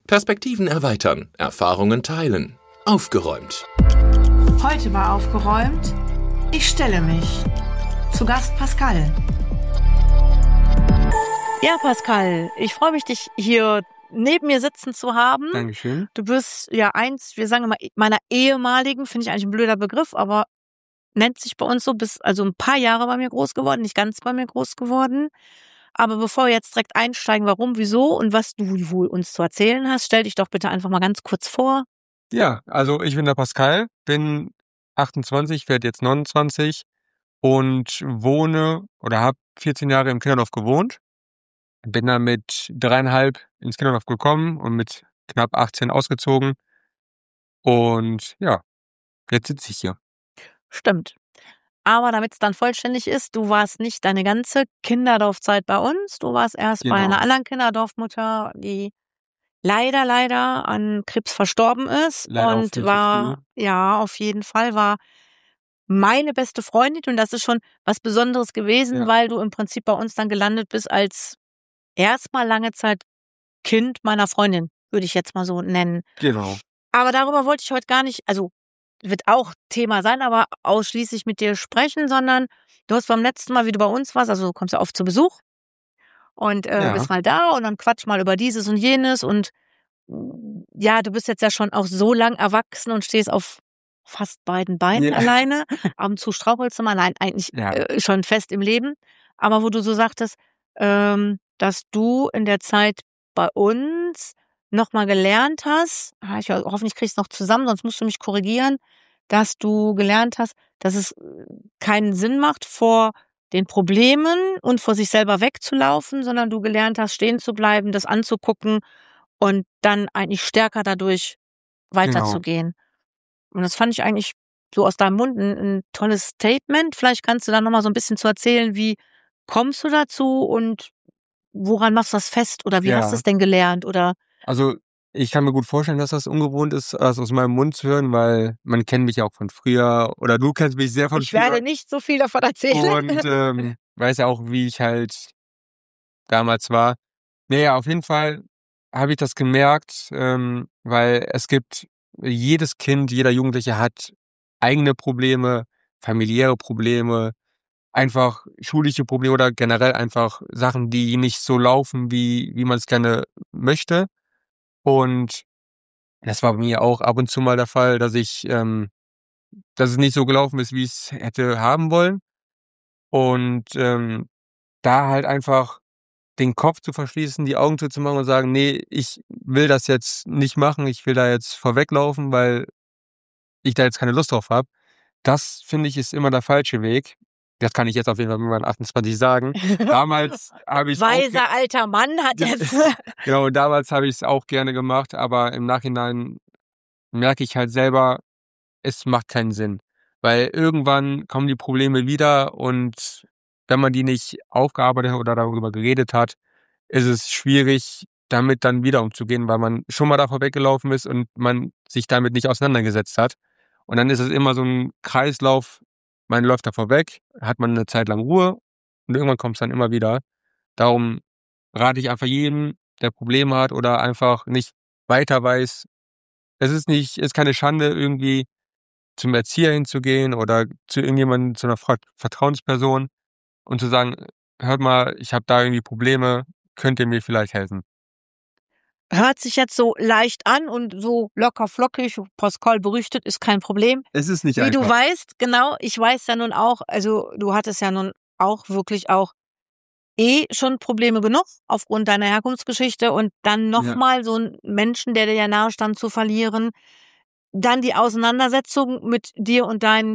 Perspektiven erweitern, Erfahrungen teilen. Aufgeräumt. Heute bei Aufgeräumt: Ich stelle mich. Zu Gast Pascal. Ja, Pascal, ich freue mich, dich hier neben mir sitzen zu haben. Dankeschön. Du bist ja wir sagen immer, meiner ehemaligen, finde ich eigentlich ein blöder Begriff, aber nennt sich bei uns so, bist also ein paar Jahre bei mir groß geworden, nicht ganz bei mir groß geworden. Aber bevor wir jetzt direkt einsteigen, warum, wieso und was du wohl uns zu erzählen hast, stell dich doch bitte einfach mal ganz kurz vor. Ja, also ich bin der Pascal, bin 28, werde jetzt 29 und wohne oder habe 14 Jahre im Kinderdorf gewohnt. Bin dann mit 3,5 ins Kinderdorf gekommen und mit knapp 18 ausgezogen. Und ja, jetzt sitze ich hier. Stimmt. Aber damit es dann vollständig ist, du warst nicht deine ganze Kinderdorfzeit bei uns. Du warst erst bei einer anderen Kinderdorfmutter, die leider an Krebs verstorben ist. Leider auch Und viel zu war, früh. ja, auf jeden Fall war meine beste Freundin. Und das ist schon was Besonderes gewesen, Ja. weil du im Prinzip bei uns dann gelandet bist als erstmal lange Zeit Kind meiner Freundin, würde ich jetzt mal so nennen. Genau. Aber darüber wollte ich heute gar nicht, also wird auch Thema sein, aber ausschließlich mit dir sprechen, sondern du hast beim letzten Mal, wie du bei uns warst, also du kommst ja oft zu Besuch und Ja. bist mal da und dann quatsch mal über dieses und jenes und ja, du bist jetzt ja schon auch so lang erwachsen und stehst auf fast beiden Beinen Ja. alleine. Ab und zu strauchelst du mal, nein, eigentlich Ja. schon fest im Leben. Aber wo du so sagtest, dass du in der Zeit bei uns nochmal gelernt hast, hoffentlich kriegst du es noch zusammen, sonst musst du mich korrigieren, dass du gelernt hast, dass es keinen Sinn macht, vor den Problemen und vor sich selber wegzulaufen, sondern du gelernt hast, stehen zu bleiben, das anzugucken und dann eigentlich stärker dadurch weiterzugehen. Und das fand ich eigentlich so aus deinem Mund ein tolles Statement. Vielleicht kannst du da nochmal so ein bisschen zu erzählen, wie kommst du dazu und woran machst du das fest oder wie hast du Ja. es denn gelernt oder? Also ich kann mir gut vorstellen, dass das ungewohnt ist, das aus meinem Mund zu hören, weil man kennt mich ja auch von früher oder du kennst mich sehr von Ich früher. werde nicht so viel davon erzählen. Und weiß ja auch, wie ich halt damals war. Naja, auf jeden Fall habe ich das gemerkt, weil es gibt jedes Kind, jeder Jugendliche hat eigene Probleme, familiäre Probleme, einfach schulische Probleme oder generell einfach Sachen, die nicht so laufen, wie man es gerne möchte. Und das war bei mir auch ab und zu mal der Fall, dass es nicht so gelaufen ist, wie ich es hätte haben wollen. Und da halt einfach den Kopf zu verschließen, die Augen zuzumachen und sagen: „Nee, ich will das jetzt nicht machen, ich will da jetzt vorweglaufen, weil ich da jetzt keine Lust drauf habe." Das, finde ich, ist immer der falsche Weg. Das kann ich jetzt auf jeden Fall mit meinen 28 sagen. Damals habe ich's auch Weiser alter Mann hat Ge jetzt. genau, damals habe ich's auch gerne gemacht, aber im Nachhinein merke ich halt selber, es macht keinen Sinn. Weil irgendwann kommen die Probleme wieder und wenn man die nicht aufgearbeitet hat oder darüber geredet hat, ist es schwierig, damit dann wieder umzugehen, weil man schon mal davor weggelaufen ist und man sich damit nicht auseinandergesetzt hat. Und dann ist es immer so ein Kreislauf, man läuft davor weg, hat man eine Zeit lang Ruhe und irgendwann kommt's dann immer wieder. Darum rate ich einfach jedem, der Probleme hat oder einfach nicht weiter weiß. Ist keine Schande, irgendwie zum Erzieher hinzugehen oder zu irgendjemandem, zu einer Vertrauensperson und zu sagen: „Hört mal, ich habe da irgendwie Probleme, könnt ihr mir vielleicht helfen?" Hört sich jetzt so leicht an und so locker flockig, Pascal berichtet, ist kein Problem. Es ist nicht Wie du einfach. weißt, genau, ich weiß ja nun auch, also du hattest ja nun auch wirklich auch schon Probleme genug aufgrund deiner Herkunftsgeschichte und dann Ja. nochmal so einen Menschen, der dir ja nahe stand, zu verlieren. Dann die Auseinandersetzung mit dir und deinen,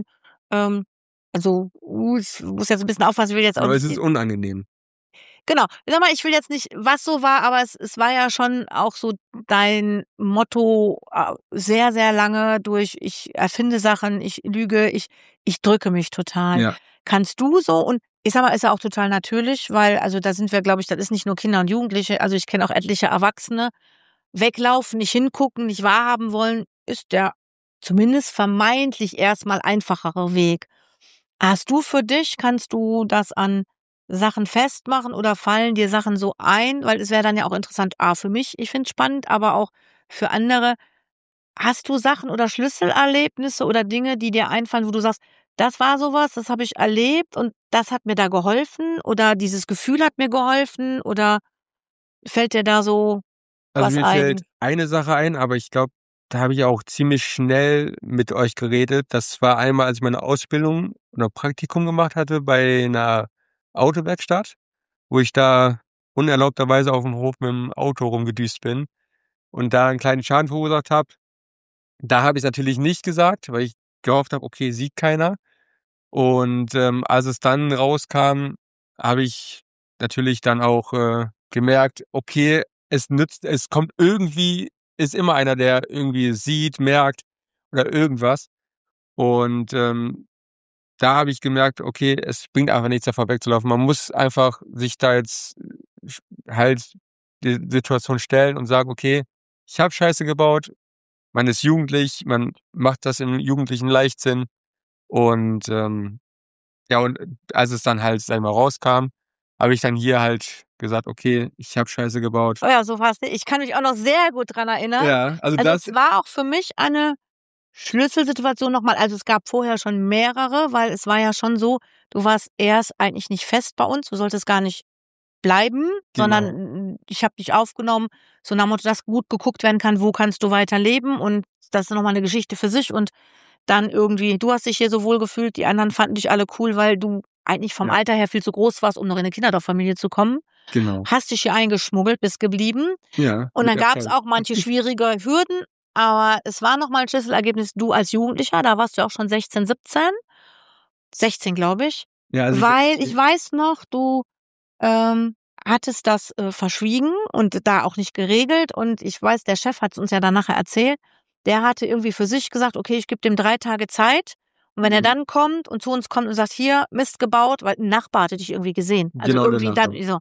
also, ich muss jetzt ein bisschen aufpassen, ich will jetzt auch Aber es nicht. ist unangenehm. Genau. Sag mal, ich will jetzt nicht, was so war, aber es war ja schon auch so dein Motto, sehr, sehr lange durch: Ich erfinde Sachen, ich lüge, ich drücke mich total. Ja. Kannst du so, und ich sag mal, ist ja auch total natürlich, weil, also da sind wir, glaube ich, das ist nicht nur Kinder und Jugendliche, also ich kenne auch etliche Erwachsene. Weglaufen, nicht hingucken, nicht wahrhaben wollen, ist der zumindest vermeintlich erstmal einfachere Weg. Kannst du das an Sachen festmachen oder fallen dir Sachen so ein? Weil es wäre dann ja auch interessant, für mich, ich finde es spannend, aber auch für andere. Hast du Sachen oder Schlüsselerlebnisse oder Dinge, die dir einfallen, wo du sagst: „Das war so was, das habe ich erlebt und das hat mir da geholfen“ oder „dieses Gefühl hat mir geholfen“ oder fällt dir da so Also, was mir fällt ein? eine Sache ein, aber ich glaube, da habe ich auch ziemlich schnell mit euch geredet. Das war einmal, als ich meine Ausbildung oder Praktikum gemacht hatte bei 'ner Autowerkstatt, wo ich da unerlaubterweise auf'm Hof mit'm Auto rumgedüst bin und da 'n kleinen Schaden verursacht habe. Da habe ich's natürlich nicht gesagt, weil ich gehofft habe, okay, sieht keiner. Und, als es dann rauskam, habe ich natürlich dann auch, gemerkt, okay, es kommt irgendwie ist immer einer, der irgendwie sieht, merkt oder irgendwas. Und, da habe ich gemerkt, okay, es bringt einfach nichts, davor wegzulaufen. Man muss einfach sich da jetzt sch halt die Situation stellen und sagen: „Okay, ich habe Scheiße gebaut.“ Man ist jugendlich, man macht das im jugendlichen Leichtsinn und, ja, und als es dann halt, sage ich mal, rauskam, habe ich dann hier halt gesagt: „Okay, ich habe Scheiße gebaut.“ Oh ja, so war's. Ich kann mich auch noch sehr gut dran erinnern. Ja, also Also, das es war auch für mich eine Schlüsselsituation noch mal. Also, es gab vorher schon mehrere, weil es war ja schon so, du warst erst eigentlich nicht fest bei uns. Du solltest gar nicht bleiben, sondern genau, ich habe dich aufgenommen, so nach dem Motto, dass gut geguckt werden kann, wo kannst du weiter leben und das ist noch mal 'ne Geschichte für sich und dann irgendwie du hast dich hier so wohl gefühlt, die anderen fanden dich alle cool, weil du eigentlich vom ja, Alter her viel zu groß warst, um noch in 'ne Kinderdorffamilie zu kommen. genau. Hast dich hier eingeschmuggelt, bist geblieben Ja, und mit dann gab's Erfolg. auch manche schwierige Hürden, aber es war noch mal 'n Schlüsselergebnis, du als Jugendlicher, da warst du ja auch schon 16, 17, 16, glaube ich, Ja, also weil ich weiß noch, du hattest das, verschwiegen und da auch nicht geregelt und ich weiß, der Chef hat's uns ja dann nachher erzählt, der hatte irgendwie für sich gesagt: „Okay, ich gebe dem 3 Tage Zeit und wenn er mhm, dann kommt und zu uns kommt und sagt: ‚Hier, Mist gebaut‘“ weil 'n Nachbar hatte dich irgendwie gesehen. Also, genau irgendwie dann danach. so,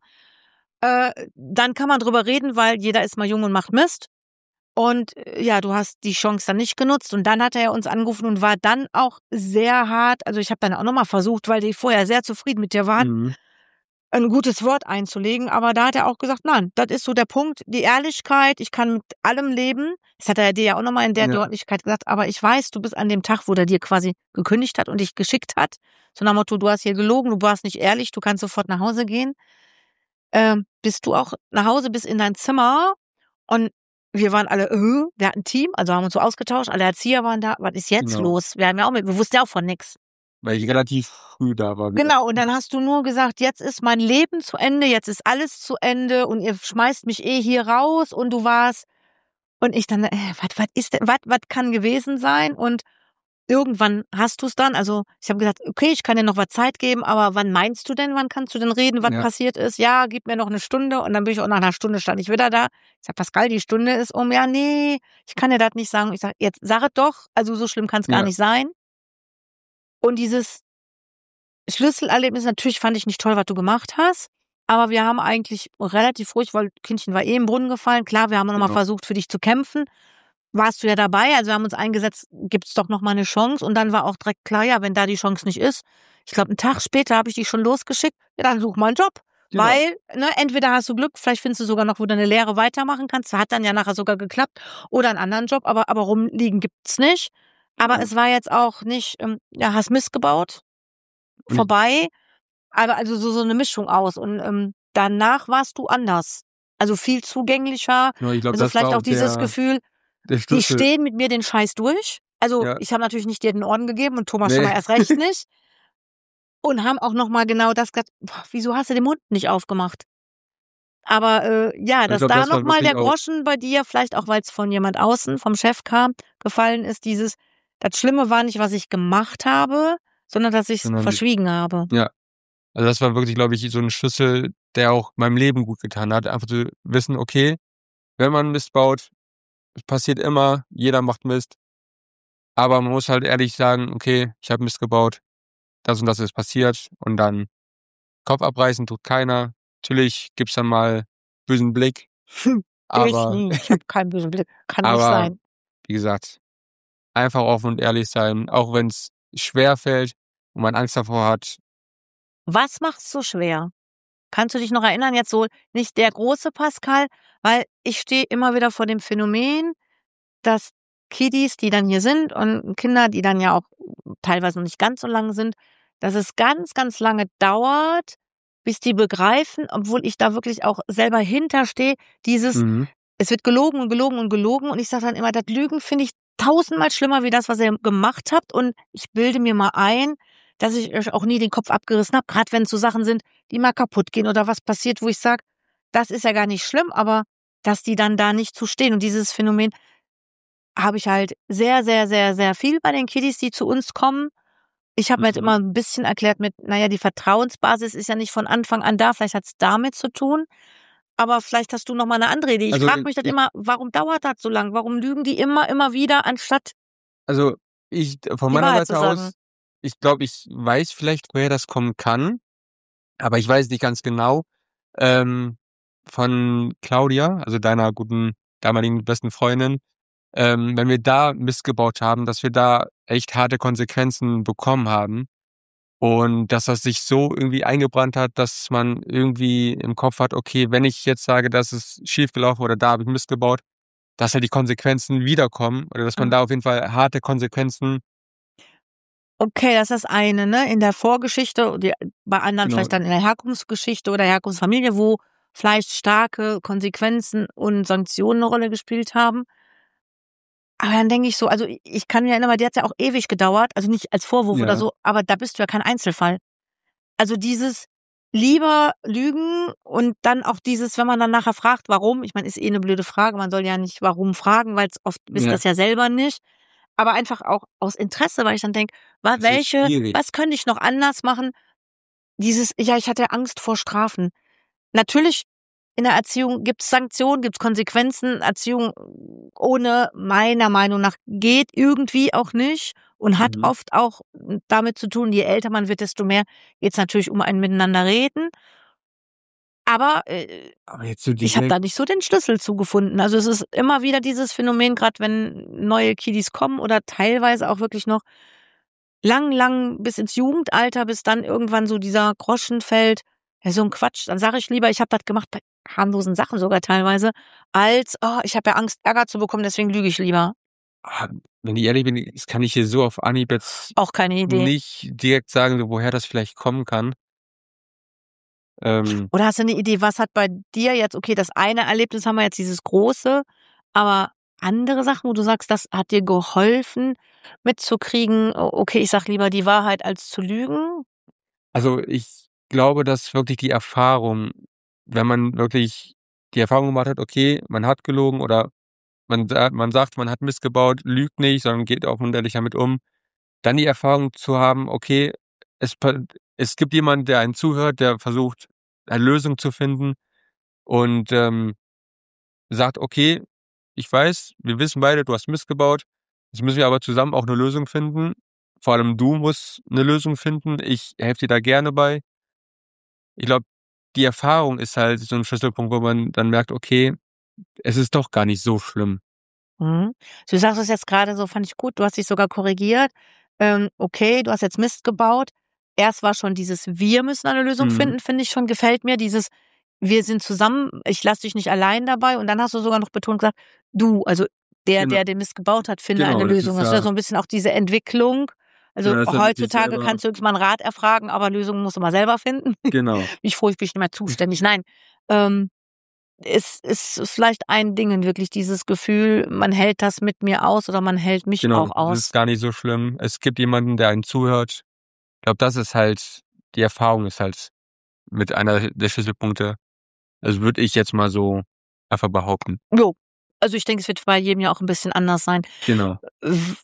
„dann kann man drüber reden, weil jeder ist mal jung und macht Mist.“ Und, ja, du hast die Chance dann nicht genutzt und dann hat er ja uns angerufen und war dann auch sehr hart. Also, ich habe dann auch noch mal versucht, weil die vorher sehr zufrieden mit dir waren, Mhm, ein gutes Wort einzulegen, aber da hat er auch gesagt: „Nein, das ist so der Punkt, die Ehrlichkeit, ich kann mit allem leben.“ Das hat er dir ja auch noch mal in der ja, Deutlichkeit gesagt, aber ich weiß, du bist an dem Tag, wo der dir quasi gekündigt hat und dich geschickt hat, so nach Motto: „Du hast hier gelogen, du warst nicht ehrlich, du kannst sofort nach Hause gehen.“ Bist du auch nach Hause, bist in dein Zimmer und wir waren alle, wir hatten 'n Team, also haben uns so ausgetauscht, alle Erzieher waren da. Was ist jetzt genau, los? Wir wussten ja auch von nix. weil ich relativ früh da war wieder. Genau, und dann hast du nur gesagt: „Jetzt ist mein Leben zu Ende, jetzt ist alles zu Ende und ihr schmeißt mich hier raus“ und du warst und ich dann, was ist denn was kann gewesen sein? Und irgendwann hast du's dann also, ich habe gesagt: „Okay, ich kann dir noch was Zeit geben, aber wann meinst du denn, wann kannst du denn reden, was Ja, passiert ist?“ „Ja, gib mir noch 'ne Stunde“ und dann bin ich auch nach 'ner Stunde stand ich wieder da. Ich sage: „Pascal, die Stunde ist um.“ „Ja, ne, ich kann dir das nicht sagen.“ Ich sage: „Jetzt sag es doch, also so schlimm kann's gar ja, nicht sein.“ Und dieses Schlüsselerlebnis natürlich fand ich nicht toll, was du gemacht hast, aber wir haben eigentlich relativ ruhig weil Kindchen war im Brunnen gefallen. Klar, wir haben noch mal genau. versucht, für dich zu kämpfen. Warst du ja dabei, also wir haben uns eingesetzt, gibt's doch noch mal 'ne Chance und dann war auch direkt klar, ja, wenn da die Chance nicht ist ich glaube, 'n Tag später habe ich dich schon losgeschickt: „Ja, dann such mal 'n Job.“ Genau, Weil, ne, entweder hast du Glück, vielleicht findest du sogar noch, wo du 'ne Lehre weitermachen kannst. Hat dann ja nachher sogar geklappt oder 'n anderen Job, aber rumliegen gibt's nicht. Aber genau. es war jetzt auch nicht, ja, hast Mist gebaut, Und ich vorbei. Aber also so 'ne Mischung aus und, danach warst du anders. Also viel zugänglicher. genau, ich glaube, Also das war vielleicht auch auch dieses der Gefühl, die Schlüssel. stehen mit mir den Scheiß durch. Also, Ja, ich habe natürlich nicht dir den Orden gegeben und Thomas schon ne, mal erst recht nicht und haben auch noch mal genau das gesagt: „Boah, wieso hast du den Mund nicht aufgemacht?“ Aber, ja, ich dass glaube, da das noch war mal wirklich der auch Groschen bei dir, vielleicht auch weil's von jemand außen, vom Chef kam, gefallen ist, dieses das Schlimme war nicht, was ich gemacht habe, sondern dass ich's sondern verschwiegen habe. ja. Also, das war wirklich, glaube ich, so 'n Schlüssel, der auch meinem Leben gut getan hat. Einfach zu wissen: „Okay, wenn man Mist baut, es passiert immer, jeder macht Mist, aber man muss halt ehrlich sagen: ‚Okay, ich habe Mist gebaut, das und das ist passiert.‘“ Und dann Kopf abreißen tut keiner. Natürlich gibt's dann mal bösen Blick, Ich aber nie. Ich habe keinen bösen Blick. Kann nicht aber sein. wie gesagt, einfach offen und ehrlich sein, auch wenn's schwerfällt und man Angst davor hat. Was macht's so schwer? Kannst du dich noch erinnern, jetzt so nicht der große Pascal, weil ich stehe immer wieder vor dem Phänomen, dass Kiddies, die dann hier sind und Kinder, die dann ja auch teilweise noch nicht ganz so lang sind, dass es ganz, ganz lange dauert, bis die begreifen, obwohl ich da wirklich auch selber hinterstehe, dieses, es wird gelogen und gelogen und gelogen und ich sage dann immer, das Lügen finde ich 1000-mal schlimmer wie das, was ihr gemacht habt und ich bilde mir mal ein, dass ich euch auch nie den Kopf abgerissen habe, gerade wenn es so Sachen sind, die mal kaputt gehen oder was passiert, wo ich sage, das ist ja gar nicht schlimm, aber dass die dann da nicht zu stehen und dieses Phänomen habe ich halt sehr, sehr, sehr, sehr viel bei den Kiddies, die zu uns kommen. Ich habe mir jetzt immer ein bisschen erklärt mit, naja, die Vertrauensbasis ist ja nicht von Anfang an da, vielleicht hat's damit zu tun, aber vielleicht hast du noch mal eine andere Idee. Ich Also, frage mich dann immer, warum dauert das so lang? Warum lügen die immer wieder, anstatt Also ich von die meiner Wahrheit zu Seite aus, sagen? ich glaube, ich weiß vielleicht, woher das kommen kann, aber ich weiß nicht ganz genau. Von Claudia, also deiner guten damaligen besten Freundin, wenn wir da Mist gebaut haben, dass wir da echt harte Konsequenzen bekommen haben und dass das sich so irgendwie eingebrannt hat, dass man irgendwie im Kopf hat, okay, wenn ich jetzt sage, das ist schiefgelaufen oder da habe ich Mist gebaut, dass halt die Konsequenzen wiederkommen oder dass man da auf jeden Fall harte Konsequenzen. Okay, das ist das eine, ne? In der Vorgeschichte, bei anderen Genau. vielleicht dann in der Herkunftsgeschichte oder Herkunftsfamilie, wo vielleicht starke Konsequenzen und Sanktionen eine Rolle gespielt haben. Aber dann denke ich so, also ich kann mir erinnern, weil die hat's ja auch ewig gedauert, also nicht als Vorwurf oder Ja. so, aber da bist du ja kein Einzelfall. Also dieses lieber lügen und dann auch dieses, wenn man dann nachher fragt, warum, ich meine, ist eine blöde Frage, man soll ja nicht warum fragen, weil oft wisst Ja. das ja selber nicht, aber einfach auch aus Interesse, weil ich dann denke, Das ist schwierig. was könnte ich noch anders machen? Dieses, ja, ich hatte Angst vor Strafen. Natürlich, in der Erziehung gibt's Sanktionen, gibt's Konsequenzen. Erziehung ohne meiner Meinung nach geht irgendwie auch nicht und hat oft auch damit zu tun, je älter man wird, desto mehr geht's natürlich um ein Miteinander reden. Aber Aber jetzt so ich habe direkt, da nicht so den Schlüssel zu gefunden. Also es ist immer wieder dieses Phänomen, gerade wenn neue Kiddies kommen oder teilweise auch wirklich noch lang bis ins Jugendalter, bis dann irgendwann so dieser Groschen fällt. Ja, so ein Quatsch. Dann sage ich lieber, ich habe das gemacht bei harmlosen Sachen sogar teilweise, als, ich habe ja Angst, Ärger zu bekommen, deswegen lüge ich lieber. wenn ich ehrlich bin, das kann ich hier so auf Anhieb jetzt Auch keine Idee. nicht direkt sagen, so woher das vielleicht kommen kann. Oder hast du eine Idee, was hat bei dir jetzt, okay, das eine Erlebnis haben wir jetzt, dieses große, aber andere Sachen, wo du sagst, das hat dir geholfen, mitzukriegen, okay, ich sag lieber die Wahrheit, als zu lügen? Also, ich glaube, dass wirklich die Erfahrung, wenn man wirklich die Erfahrung gemacht hat, okay, man hat gelogen oder man sagt, man hat Mist gebaut, lügt nicht, sondern geht offen und ehrlich damit um. Dann die Erfahrung zu haben, okay, es pa es gibt jemanden, der einen zuhört, der versucht, eine Lösung zu finden und, sagt: „Okay, ich weiß, wir wissen beide, du hast Mist gebaut. Jetzt müssen wir aber zusammen auch 'ne Lösung finden. Vor allem du musst 'ne Lösung finden. Ich helfe dir da gerne bei.“ Ich glaube, die Erfahrung ist halt so 'n Schlüsselpunkt, wo man dann merkt: „Okay, es ist doch gar nicht so schlimm.“ Mhm. Du sagst es jetzt gerade so, fand ich gut, du hast dich sogar korrigiert. Okay, du hast jetzt Mist gebaut. Erst war schon dieses „Wir müssen eine Lösung Mhm. finden“, finde ich schon, gefällt mir. Dieses „Wir sind zusammen, ich lasse dich nicht allein dabei“ und dann hast du sogar noch betont gesagt: „Du“, also Genau, der den Mist gebaut hat, finde eine genau, das Lösung. ist Das ist ja ja so 'n bisschen auch diese Entwicklung. Also, genau, das hat mit sich heutzutage selber kannst du höchstens mal 'n Rat erfragen, aber Lösungen musst du mal selber finden. genau, Ich froh, ich bin nicht mehr zuständig. Nein, ähm ist vielleicht ein Ding, wirklich dieses Gefühl, man hält das mit mir aus oder man hält mich genau. auch Das aus. ist gar nicht so schlimm. Es gibt jemanden, der einen zuhört. Ich glaube, das ist halt die Erfahrung ist halt mit einer der Schlüsselpunkte. Also, würde ich jetzt mal so einfach behaupten. Jo, also ich denke, es wird bei jedem ja auch 'n bisschen anders sein. Genau. W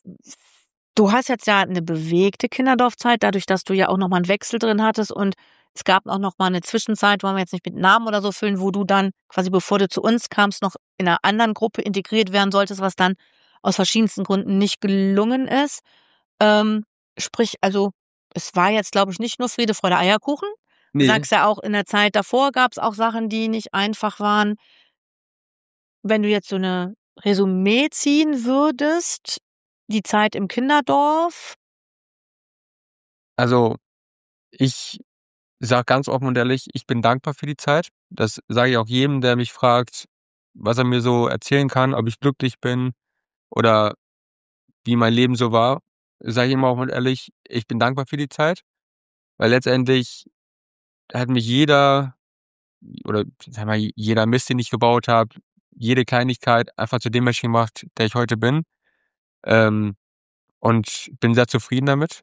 Du hast jetzt ja 'ne bewegte Kinderdorfzeit, dadurch, dass du ja auch noch mal 'n Wechsel drin hattest und es gab auch noch mal 'ne Zwischenzeit, wollen wir jetzt nicht mit Namen oder so füllen, wo du dann quasi, bevor du zu uns kamst, noch in 'ner anderen Gruppe integriert werden solltest, was dann aus verschiedensten Gründen nicht gelungen ist. Ähm, sprich, also, es war jetzt, glaube ich, nicht nur Friede, Freude, Eierkuchen. Du Ne, sagst ja auch, in der Zeit davor gab's auch Sachen, die nicht einfach waren. Wenn du jetzt so 'ne Resümee ziehen würdest, die Zeit im Kinderdorf. also, ich sage ganz offen und ehrlich, ich bin dankbar für die Zeit. Das sage ich auch jedem, der mich fragt, was er mir so erzählen kann, ob ich glücklich bin oder wie mein Leben so war. Sage ich immer offen und ehrlich, ich bin dankbar für die Zeit, weil letztendlich hat mich jeder oder sag mal, jeder Mist, den ich gebaut habe, jede Kleinigkeit einfach zu dem Menschen gemacht, der ich heute bin. Ähm, und bin sehr zufrieden damit.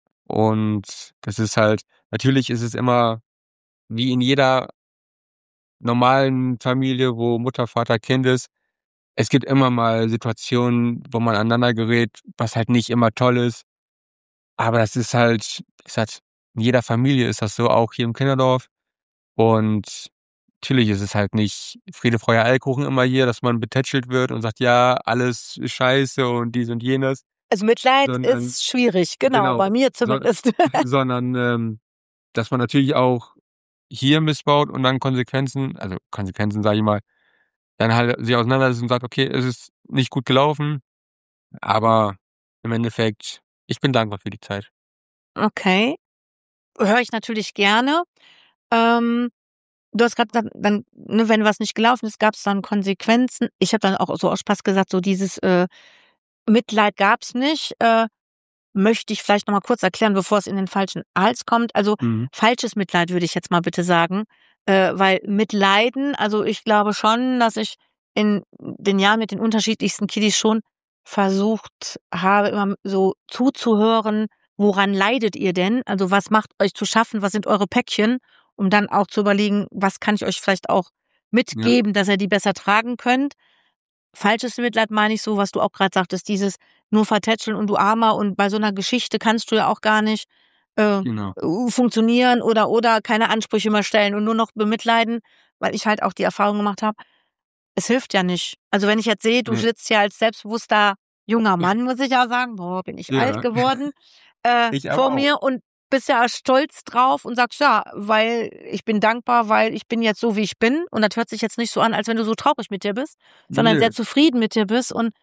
Und das ist halt, natürlich ist es immer wie in jeder normalen Familie, wo Mutter, Vater, Kind ist. Es gibt immer mal Situationen, wo man aneinander gerät, was halt nicht immer toll ist. Aber das ist halt, in jeder Familie ist das so, auch hier im Kinderdorf. Und natürlich ist es halt nicht Friede, Freude, Eierkuchen immer hier, dass man betätschelt wird und sagt, ja, alles ist scheiße und dies und jenes, Also Mitleid sondern ist schwierig, genau, genau, bei mir so, zumindest. sondern dass man natürlich auch hier missbaut und dann Konsequenzen, sage ich mal, dann halt sich auseinandersetzt und sagt, okay, es ist nicht gut gelaufen, aber im Endeffekt, ich bin dankbar für die Zeit. Okay, höre ich natürlich gerne. Ähm, Du hast gerade gesagt, dann, ne, wenn was nicht gelaufen ist, gab es dann Konsequenzen. Ich habe dann auch so aus Spaß gesagt, so dieses Mitleid gab's nicht. Möchte ich vielleicht noch mal kurz erklären, bevor es in den falschen Hals kommt. Also Mhm. falsches Mitleid würde ich jetzt mal bitte sagen, weil Mitleiden, also ich glaube schon, dass ich in den Jahren mit den unterschiedlichsten Kiddies schon versucht habe, immer so zuzuhören, woran leidet ihr denn? Also was macht euch zu schaffen? Was sind eure Päckchen? Um dann auch zu überlegen, was kann ich euch vielleicht auch Ja, mitgeben, dass ihr die besser tragen könnt. Falsches Mitleid meine ich so, was du auch gerade sagtest, dieses nur vertätscheln und du Armer und bei so einer Geschichte kannst du ja auch gar nicht genau. funktionieren oder keine Ansprüche mehr stellen und nur noch bemitleiden, weil ich halt auch die Erfahrung gemacht habe, es hilft ja nicht. Also wenn ich jetzt sehe, du Ne, sitzt ja als selbstbewusster junger Mann, muss ich ja sagen, boah, bin ich alt ja, geworden, ich aber vor auch. mir und bist ja stolz drauf und sagst, ja, weil ich bin dankbar, weil ich bin jetzt so, wie ich bin. Und das hört sich jetzt nicht so an, als wenn du so traurig mit dir bist, sondern Nö, sehr zufrieden mit dir bist. Und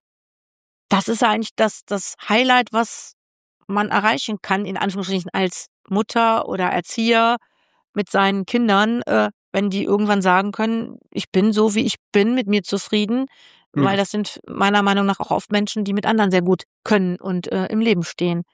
das ist ja eigentlich das Highlight, was man erreichen kann, in Anführungsstrichen, als Mutter oder Erzieher mit seinen Kindern, wenn die irgendwann sagen können, ich bin so, wie ich bin, mit mir zufrieden, weil ja, das sind meiner Meinung nach auch oft Menschen, die mit anderen sehr gut können und im Leben stehen.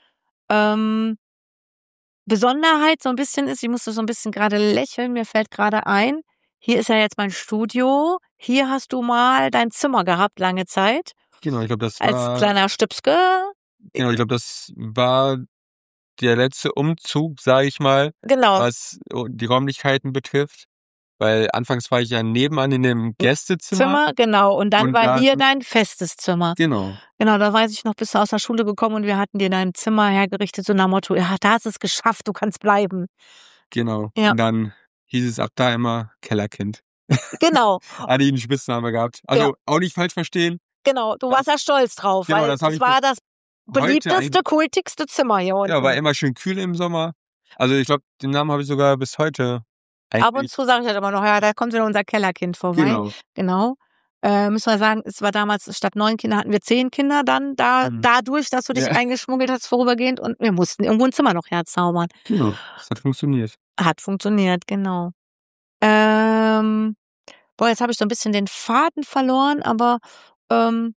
Ähm, Besonderheit so ein bisschen ist, ich musste so ein bisschen gerade lächeln, mir fällt gerade ein, hier ist ja jetzt mein Studio, hier hast du mal dein Zimmer gehabt lange Zeit genau, als kleiner Stüpske. ich glaube, das war der letzte Umzug, sage ich mal, Genau, was die Räumlichkeiten betrifft, weil anfangs war ich ja nebenan in dem Gästezimmer Zimmer, genau. Und dann und war da hier dein festes Zimmer. genau, Genau, da weiß ich noch, bist du aus der Schule gekommen und wir hatten dir dein Zimmer hergerichtet, so nach Motto, ja, da hast du es geschafft, du kannst bleiben. genau. Ja, Und dann hieß es ab da immer Kellerkind. genau. Hatte ich 'n Spitznamen gehabt. Ja, Also, auch nicht falsch verstehen, genau. Du warst das ja stolz drauf, genau, weil das habe es ich bis war das heute beliebteste, kultigste Zimmer hier ja, war unten. immer schön kühl im Sommer. Also, ich glaube, den Namen habe ich sogar bis heute Ab und eigentlich zu sage ich halt immer noch, ja, da kommt wieder unser Kellerkind vorbei. genau. Genau. Müssen wir sagen, es war damals, statt 9 Kinder hatten wir 10 Kinder dann Mhm. dadurch, dass du dich Ja, eingeschmuggelt hast vorübergehend und wir mussten irgendwo ein Zimmer noch herzaubern. genau. Das hat funktioniert. Hat funktioniert, genau. Ähm, boah, jetzt habe ich so ein bisschen den Faden verloren, aber, ähm,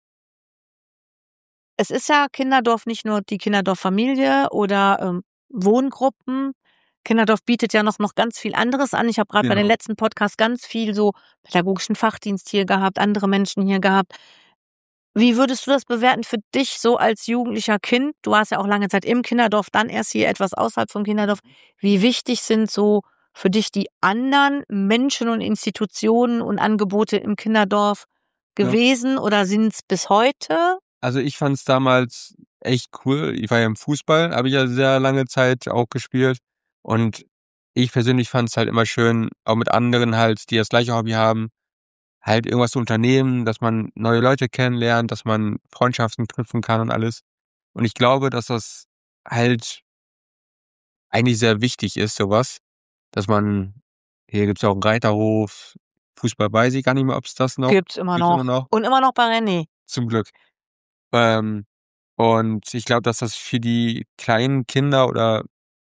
es ist ja Kinderdorf nicht nur die Kinderdorf-Familie oder, Wohngruppen. Kinderdorf bietet ja noch ganz viel anderes an. Ich habe grad bei den Genau. letzten Podcasts ganz viel so pädagogischen Fachdienst hier gehabt, andere Menschen hier gehabt. Wie würdest du das bewerten für dich so als jugendlicher Kind? Du warst ja auch lange Zeit im Kinderdorf, dann erst hier etwas außerhalb vom Kinderdorf. Wie wichtig sind so für dich die anderen Menschen und Institutionen und Angebote im Kinderdorf Ja. gewesen oder sind's bis heute? Also, ich fand's damals echt cool. Ich war ja im Fußball, habe ich ja sehr lange Zeit auch gespielt. Und ich persönlich fand's halt immer schön, auch mit anderen halt, die das gleiche Hobby haben, halt irgendwas zu unternehmen, dass man neue Leute kennenlernt, dass man Freundschaften knüpfen kann und alles. Und ich glaube, dass das halt eigentlich sehr wichtig ist, sowas, dass man hier gibt's ja auch 'n Reiterhof, Fußball weiß ich gar nicht mehr, ob's das noch Gibt's immer gibt's immer noch. noch, Und immer noch bei René. zum Glück. Ähm, und ich glaube, dass das für die kleinen Kinder oder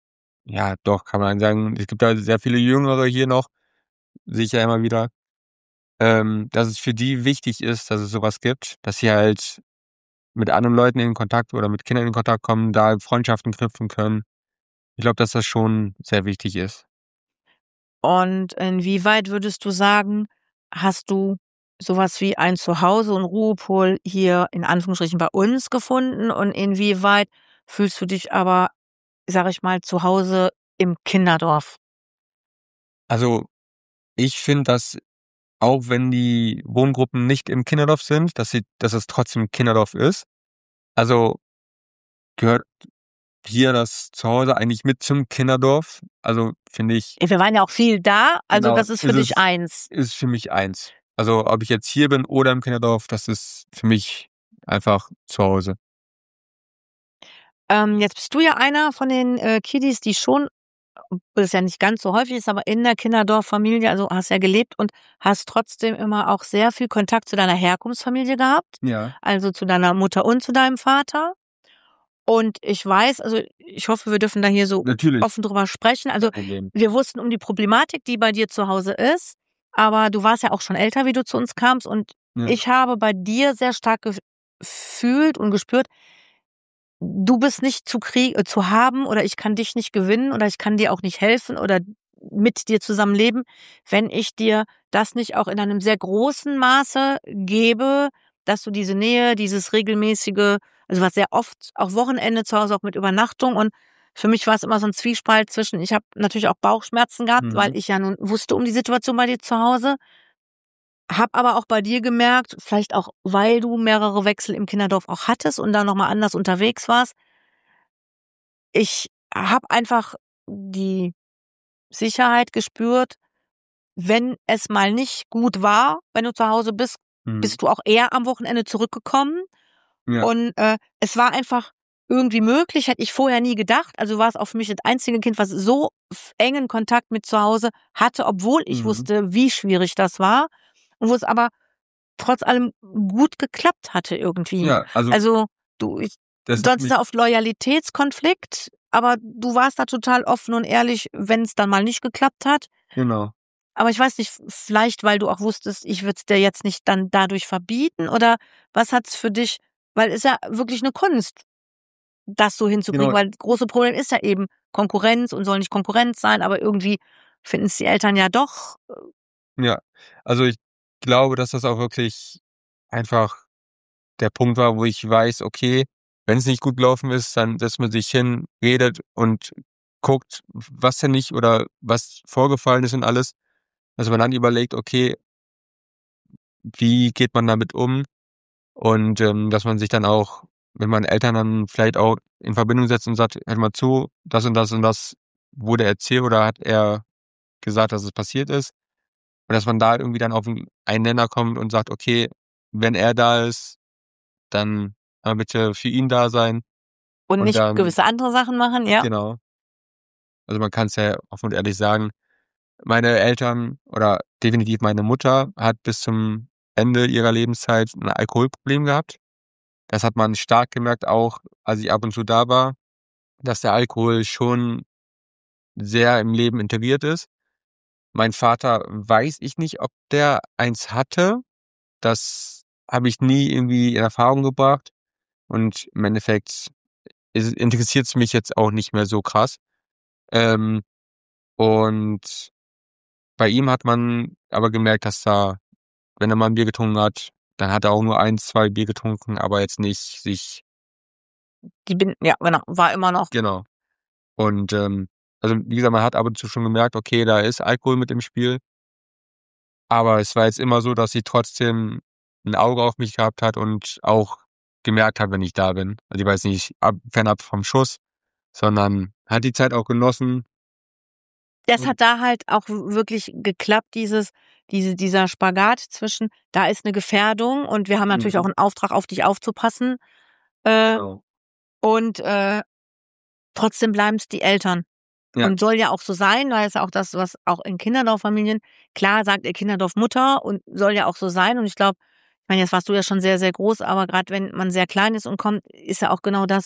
ja, doch, kann man sagen. Es gibt da sehr viele Jüngere hier noch, sehe ich ja immer wieder, dass es für die wichtig ist, dass es sowas gibt, dass sie halt mit anderen Leuten in Kontakt oder mit Kindern in Kontakt kommen, da Freundschaften knüpfen können. Ich glaube, dass das schon sehr wichtig ist. Und inwieweit würdest du sagen, hast du sowas wie ein Zuhause und Ruhepol hier in Anführungsstrichen bei uns gefunden? Und inwieweit fühlst du dich aber, sage ich mal, zu Hause im Kinderdorf? Also, ich finde, dass auch wenn die Wohngruppen nicht im Kinderdorf sind, dass es trotzdem Kinderdorf ist. Also, gehört hier das Zuhause eigentlich mit zum Kinderdorf. Also, finde ich, Wir waren ja auch viel da, also genau, das ist für dich eins. ist für mich eins. Also, ob ich jetzt hier bin oder im Kinderdorf, das ist für mich einfach zu Hause. Jetzt bist du ja einer von den Kiddies, die schon, obwohl es ja nicht ganz so häufig ist, aber in der Kinderdorffamilie, also hast ja gelebt und hast trotzdem immer auch sehr viel Kontakt zu deiner Herkunftsfamilie gehabt, Ja. also zu deiner Mutter und zu deinem Vater. Und ich weiß, also ich hoffe, wir dürfen da hier so Natürlich. offen drüber sprechen. Also Problem. wir wussten um die Problematik, die bei dir zu Hause ist, aber du warst ja auch schon älter, wie du zu uns kamst. Und Ja. ich habe bei dir sehr stark gefühlt und gespürt, du bist nicht zu haben oder ich kann dich nicht gewinnen oder ich kann dir auch nicht helfen oder mit dir zusammen leben, wenn ich dir das nicht auch in einem sehr großen Maße gebe, dass du diese Nähe, dieses regelmäßige, also was sehr oft auch Wochenende zu Hause auch mit Übernachtung, und für mich war es immer so ein Zwiespalt zwischen, ich habe natürlich auch Bauchschmerzen gehabt, weil ich ja nun wusste um die Situation bei dir zu Hause, habe aber auch bei dir gemerkt, vielleicht auch, weil du mehrere Wechsel im Kinderdorf auch hattest und da noch mal anders unterwegs warst. Ich habe einfach die Sicherheit gespürt, wenn es mal nicht gut war, wenn du zu Hause bist, bist du auch eher am Wochenende zurückgekommen. Ja. Und es war einfach irgendwie möglich, hätte ich vorher nie gedacht. Also war es auch für mich das einzige Kind, was so engen Kontakt mit zu Hause hatte, obwohl ich wusste, wie schwierig das war. Und wo es aber trotz allem gut geklappt hatte irgendwie. Ja, Also du, das sonst ist da oft Loyalitätskonflikt, aber du warst da total offen und ehrlich, wenn es dann mal nicht geklappt hat. genau. Aber ich weiß nicht, vielleicht, weil du auch wusstest, ich würde es dir jetzt nicht dann dadurch verbieten, oder was hat's für dich, weil es ist ja wirklich eine Kunst, das so hinzukriegen, Genau. weil das große Problem ist ja eben Konkurrenz und soll nicht Konkurrenz sein, aber irgendwie finden es die Eltern ja doch. Ja, also ich glaube, dass das auch wirklich einfach der Punkt war, wo ich weiß, okay, wenn es nicht gut gelaufen ist, dann setzt man sich hin, redet und guckt, was denn nicht oder was vorgefallen ist und alles. Also man dann überlegt, okay, wie geht man damit um? Und dass man sich dann auch, wenn man Eltern dann vielleicht auch in Verbindung setzt und sagt, hört mal zu, das und das wurde erzählt oder hat er gesagt, dass es passiert ist. Und dass man da irgendwie dann auf einen Nenner kommt und sagt, okay, wenn er da ist, dann bitte für ihn da sein. Und Und nicht dann, gewisse andere Sachen machen, ja. genau. Also man kann es ja offen und ehrlich sagen, meine Eltern oder definitiv meine Mutter hat bis zum Ende ihrer Lebenszeit ein Alkoholproblem gehabt. Das hat man stark gemerkt, auch als ich ab und zu da war, dass der Alkohol schon sehr im Leben integriert ist. Mein Vater weiß ich nicht, ob der eins hatte. Das habe ich nie irgendwie in Erfahrung gebracht. Und im Endeffekt interessiert es mich jetzt auch nicht mehr so krass. Ähm, und bei ihm hat man aber gemerkt, dass da, wenn er mal ein Bier getrunken hat, dann hat er auch nur 1, 2 Bier getrunken, aber jetzt nicht sich, Ja, genau, war immer noch. genau. Und also wie gesagt, man hat ab und zu schon gemerkt, okay, da ist Alkohol mit im Spiel. Aber es war jetzt immer so, dass sie trotzdem ein Auge auf mich gehabt hat und auch gemerkt hat, wenn ich da bin. Also, die war jetzt nicht fernab vom Schuss, sondern hat die Zeit auch genossen. Das hat da halt auch wirklich geklappt, dieser Spagat zwischen, da ist eine Gefährdung und wir haben natürlich auch einen Auftrag, auf dich aufzupassen, Genau. und trotzdem bleiben's die Eltern. Ja. Und soll ja auch so sein, weil es ja auch das, was auch in Kinderdorffamilien, klar sagt ihr Kinderdorf Mutter und soll ja auch so sein. Und ich glaube, ich meine, jetzt warst du ja schon sehr, sehr groß, aber gerade wenn man sehr klein ist und kommt, ist ja auch genau das,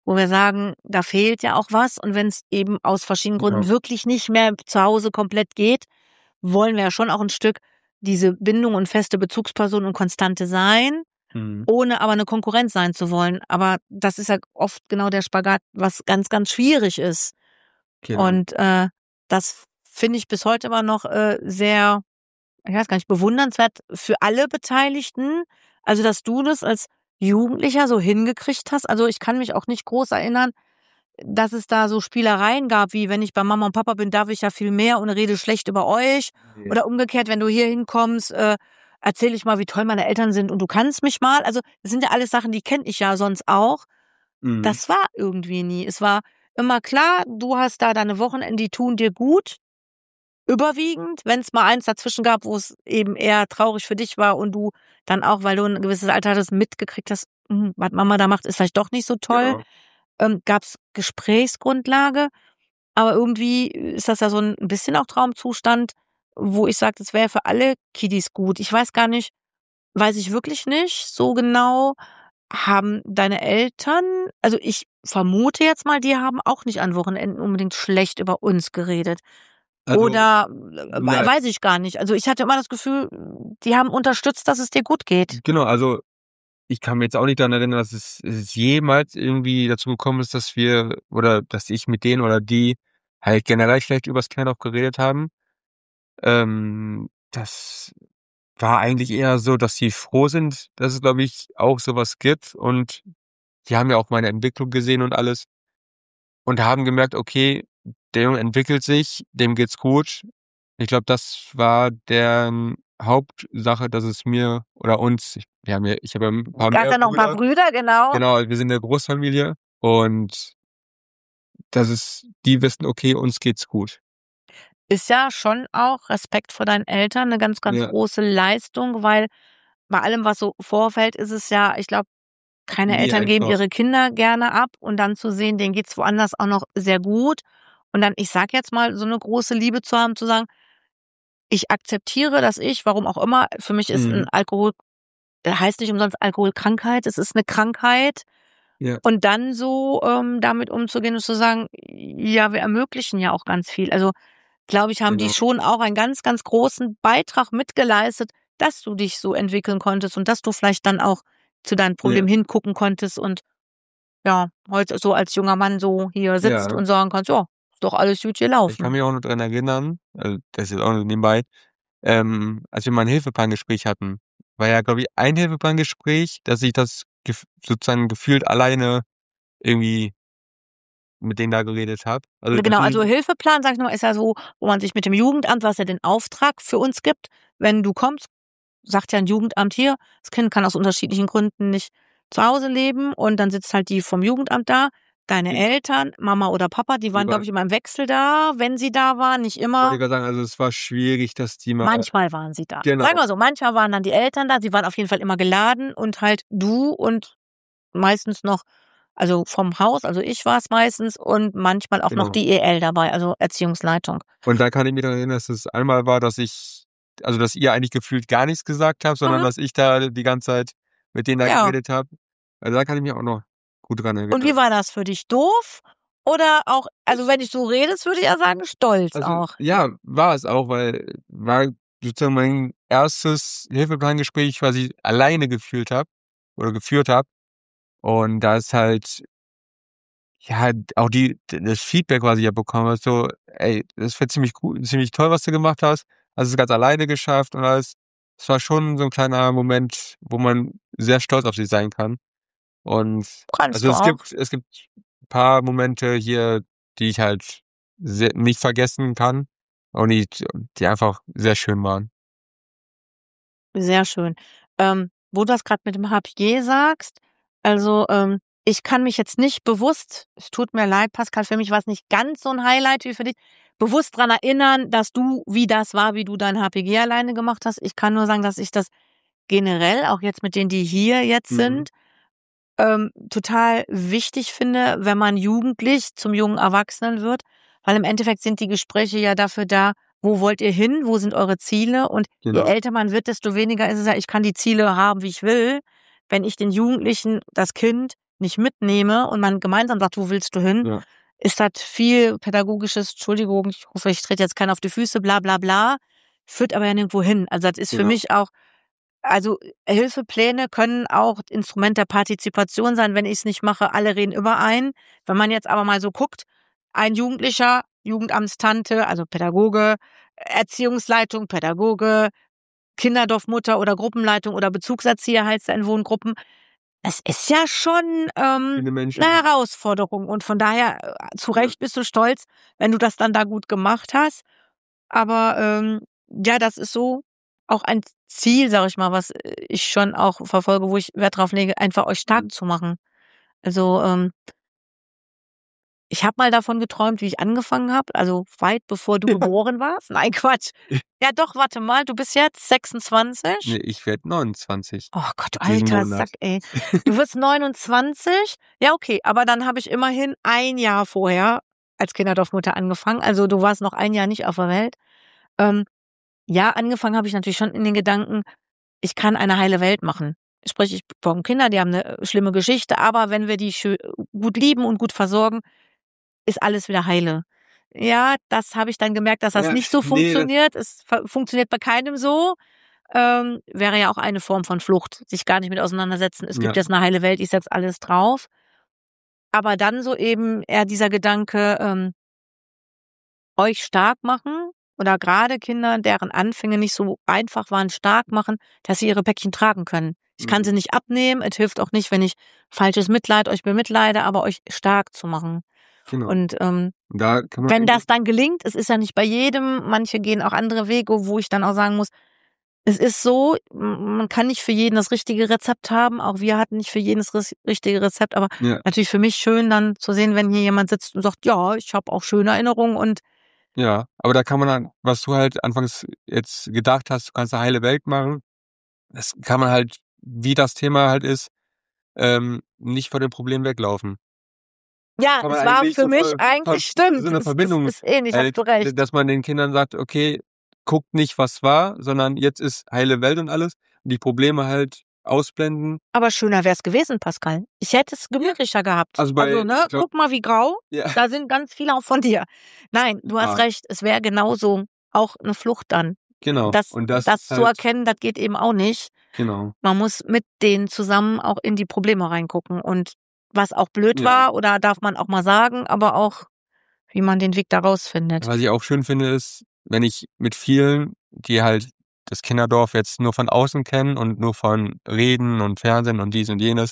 wo wir sagen, da fehlt ja auch was. Und wenn es eben aus verschiedenen Gründen Ja. wirklich nicht mehr zu Hause komplett geht, wollen wir ja schon auch ein Stück diese Bindung und feste Bezugsperson und Konstante sein, ohne aber eine Konkurrenz sein zu wollen. Aber das ist ja oft genau der Spagat, was ganz, ganz schwierig ist. Genau. Und das finde ich bis heute immer noch sehr, ich weiß gar nicht, bewundernswert für alle Beteiligten. Also, dass du das als Jugendlicher so hingekriegt hast. Also, ich kann mich auch nicht groß erinnern, dass es da so Spielereien gab, wie wenn ich bei Mama und Papa bin, darf ich ja viel mehr und rede schlecht über euch. Nee. Oder umgekehrt, wenn du hier hinkommst, erzähle ich mal, wie toll meine Eltern sind und du kannst mich mal. Also, das sind ja alles Sachen, die kenne ich ja sonst auch. Das war irgendwie nie. Es war immer klar, du hast da deine Wochenende, die tun dir gut. Überwiegend, wenn es mal eins dazwischen gab, wo es eben eher traurig für dich war und du dann auch, weil du ein gewisses Alter hattest, mitgekriegt hast, was Mama da macht, ist vielleicht doch nicht so toll. Genau. Gab es Gesprächsgrundlage, aber irgendwie ist das ja so ein bisschen auch Traumzustand, wo ich sage, das wäre für alle Kiddies gut. Ich weiß gar nicht, weiß ich wirklich nicht so genau, haben deine Eltern, also ich vermute jetzt mal, die haben auch nicht an Wochenenden unbedingt schlecht über uns geredet. Also, Oder nein. weiß ich gar nicht. Also ich hatte immer das Gefühl, die haben unterstützt, dass es dir gut geht. Genau, also ich kann mich jetzt auch nicht daran erinnern, dass es jemals irgendwie dazu gekommen ist, dass wir oder dass ich mit denen oder die halt generell schlecht übers Kerndorf geredet haben. Das war eigentlich eher so, dass sie froh sind, dass es, glaube ich, auch sowas gibt. Und die haben ja auch meine Entwicklung gesehen und alles und haben gemerkt, okay, der Junge entwickelt sich, dem geht's gut. Ich glaube, das war deren Hauptsache, dass es mir oder uns, ich habe ja ein paar Gab mehr ja noch ein paar Brüder, genau. Genau, wir sind 'ne Großfamilie und die wissen, okay, uns geht's gut. Ist ja schon auch Respekt vor deinen Eltern eine ganz, ganz Ja. große Leistung, weil bei allem, was so vorfällt, ist es ja, ich glaube, keine Nie Eltern geben einfach. ihre Kinder gerne ab und dann zu sehen, denen geht's woanders auch noch sehr gut. Und dann, ich sage jetzt mal, so eine große Liebe zu haben, zu sagen: „Ich akzeptiere, dass ich, warum auch immer, für mich ist ein Alkohol, heißt nicht umsonst Alkoholkrankheit, es ist eine Krankheit." Ja. Und dann so damit umzugehen und zu sagen: „Ja, wir ermöglichen ja auch ganz viel." Also, glaube ich, haben die Genau. schon auch einen ganz, ganz großen Beitrag mitgeleistet, dass du dich so entwickeln konntest und dass du vielleicht dann auch zu deinen Problemen hingucken konntest und ja, heute so als junger Mann so hier sitzt Ja. und sagen kannst: „Ja, ist doch alles gut Ich kann gelaufen." mich auch noch dran erinnern, also, das ist jetzt auch nur nebenbei, als wir mal 'n Hilfeplangespräch hatten, war ja, glaube ich, ein Hilfeplangespräch, dass ich das sozusagen gefühlt alleine irgendwie mit denen da geredet habe. Also, Genau, also natürlich Hilfeplan, sag ich nur, ist ja so, wo man sich mit dem Jugendamt, was ja den Auftrag für uns gibt, wenn du kommst, sagt ja ein Jugendamt hier, das Kind kann aus unterschiedlichen Gründen nicht zu Hause leben und dann sitzt halt die vom Jugendamt da, deine Mhm. Eltern, Mama oder Papa, die waren, glaube ich, immer im Wechsel da, wenn sie da waren, nicht wollte immer. ich grad sagen, also, es war schwierig, dass die mal Manchmal waren sie da. genau. Sagen wir so, manchmal waren dann die Eltern da, sie waren auf jeden Fall immer geladen und halt du und meistens noch, also vom Haus, also ich war es meistens und manchmal auch noch Genau. die EL dabei, also Erziehungsleitung. Und da kann ich mich daran erinnern, dass es einmal war, dass ihr eigentlich gefühlt gar nichts gesagt habt, sondern dass ich da die ganze Zeit mit denen da Ja. geredet habe. Also, da kann ich mich auch noch gut dran Und wie erinnern. war das für dich? Doof? Oder auch, also wenn du so redest, würde ich ja sagen, stolz Also, auch. ja, war es auch, weil war sozusagen mein erstes Hilfeplangespräch, was ich alleine geführt habe oder geführt habe. Und da ist halt, ja, auch das Feedback, was ich ja bekommen habe, so: „Ey, das war ziemlich gut, ziemlich toll, was du gemacht hast. Hast es ganz alleine geschafft" und alles. Es war schon so 'n kleiner Moment, wo man sehr stolz auf sich sein kann. Und Kannst also, du es auch. gibt paar Momente hier, die ich halt nicht vergessen kann und die einfach sehr schön waren. Sehr schön. Wo du das gerade mit dem HPG sagst, also ich kann mich jetzt nicht bewusst, es tut mir leid, Pascal, für mich war es nicht ganz so ein Highlight wie für dich, bewusst dran erinnern, dass du, wie das war, wie du dein HPG alleine gemacht hast. Ich kann nur sagen, dass ich das generell, auch jetzt mit denen, die hier jetzt sind, total wichtig finde, wenn man jugendlich zum jungen Erwachsenen wird, weil im Endeffekt sind die Gespräche ja dafür da, wo wollt ihr hin, wo sind eure Ziele, und je Genau. älter man wird, desto weniger ist es ja, ich kann die Ziele haben, wie ich will. Wenn ich den Jugendlichen, das Kind, nicht mitnehme und man gemeinsam sagt, wo willst du hin, Ja. ist das viel pädagogisches, Entschuldigung, ich hoffe, ich trete jetzt keinen auf die Füße, bla bla bla, führt aber ja nirgendwo hin. Also das ist für Genau. mich auch, also Hilfepläne können auch Instrument der Partizipation sein, wenn ich es nicht mache, alle reden überein. Wenn man jetzt aber mal so guckt, ein Jugendlicher, Jugendamtstante, also Pädagoge, Erziehungsleitung, Pädagoge, Kinderdorfmutter oder Gruppenleitung oder Bezugserzieher heißt er in Wohngruppen. Es ist ja schon Viele Menschen. eine Herausforderung und von daher zu Recht bist du stolz, wenn du das dann da gut gemacht hast. Aber ja, das ist so auch ein Ziel, sag ich mal, was ich schon auch verfolge, wo ich Wert drauf lege, einfach euch stark zu machen. Also ich habe mal davon geträumt, wie ich angefangen habe, also weit bevor du geboren warst. Nein, Quatsch. Ja doch, warte mal, du bist jetzt 26? Nee, ich werde 29. Oh Gott, Diesen alter Monat. Sack, ey. Du wirst 29? Ja, okay, aber dann habe ich immerhin ein Jahr vorher als Kinderdorfmutter angefangen. Also du warst noch ein Jahr nicht auf der Welt. Ja, angefangen habe ich natürlich schon in den Gedanken, ich kann eine heile Welt machen. Sprich, ich bekomme Kinder, die haben eine schlimme Geschichte, aber wenn wir die gut lieben und gut versorgen, ist alles wieder heile. Ja, das habe ich dann gemerkt, dass das Ja, nicht so nee, funktioniert. Es funktioniert bei keinem so. Wäre ja auch eine Form von Flucht, sich gar nicht mit auseinandersetzen. Es gibt Ja. jetzt eine heile Welt, ich setze alles drauf. Aber dann so eben eher dieser Gedanke, euch stark machen oder gerade Kinder, deren Anfänge nicht so einfach waren, stark machen, dass sie ihre Päckchen tragen können. Ich kann sie nicht abnehmen, es hilft auch nicht, wenn ich falsches Mitleid euch bemitleide, aber euch stark zu machen. Genau. Und Da kann man wenn das dann gelingt, es ist ja nicht bei jedem, manche gehen auch andere Wege, wo ich dann auch sagen muss, es ist so, man kann nicht für jeden das richtige Rezept haben, auch wir hatten nicht für jeden das richtige Rezept, aber Ja. natürlich für mich schön dann zu sehen, wenn hier jemand sitzt und sagt, ja, ich habe auch schöne Erinnerungen und Ja, aber da kann man dann, was du halt anfangs jetzt gedacht hast, du kannst eine heile Welt machen, das kann man halt, wie das Thema halt ist, nicht vor dem Problem weglaufen. ja, Kann man es war eigentlich für so mich eigentlich stimmt. so eine Verbindung, Es ist ähnlich, hast du recht. dass man den Kindern sagt, okay, guckt nicht, was war, sondern jetzt ist heile Welt und alles und die Probleme halt ausblenden. Aber schöner wär's gewesen, Pascal. Ich hätte es gemütlicher gehabt. Also Ne, guck mal, wie grau. Ja. Da sind ganz viele auch von dir. Nein, du hast recht. Es wäre genauso auch eine Flucht dann. Genau. Und das zu erkennen, das geht eben auch nicht. Genau. Man muss mit denen zusammen auch in die Probleme reingucken. Und was auch blöd war, oder darf man auch mal sagen, aber auch, wie man den Weg da rausfindet. Was ich auch schön finde, ist, wenn ich mit vielen, die halt das Kinderdorf jetzt nur von außen kennen und nur von Reden und Fernsehen und dies und jenes,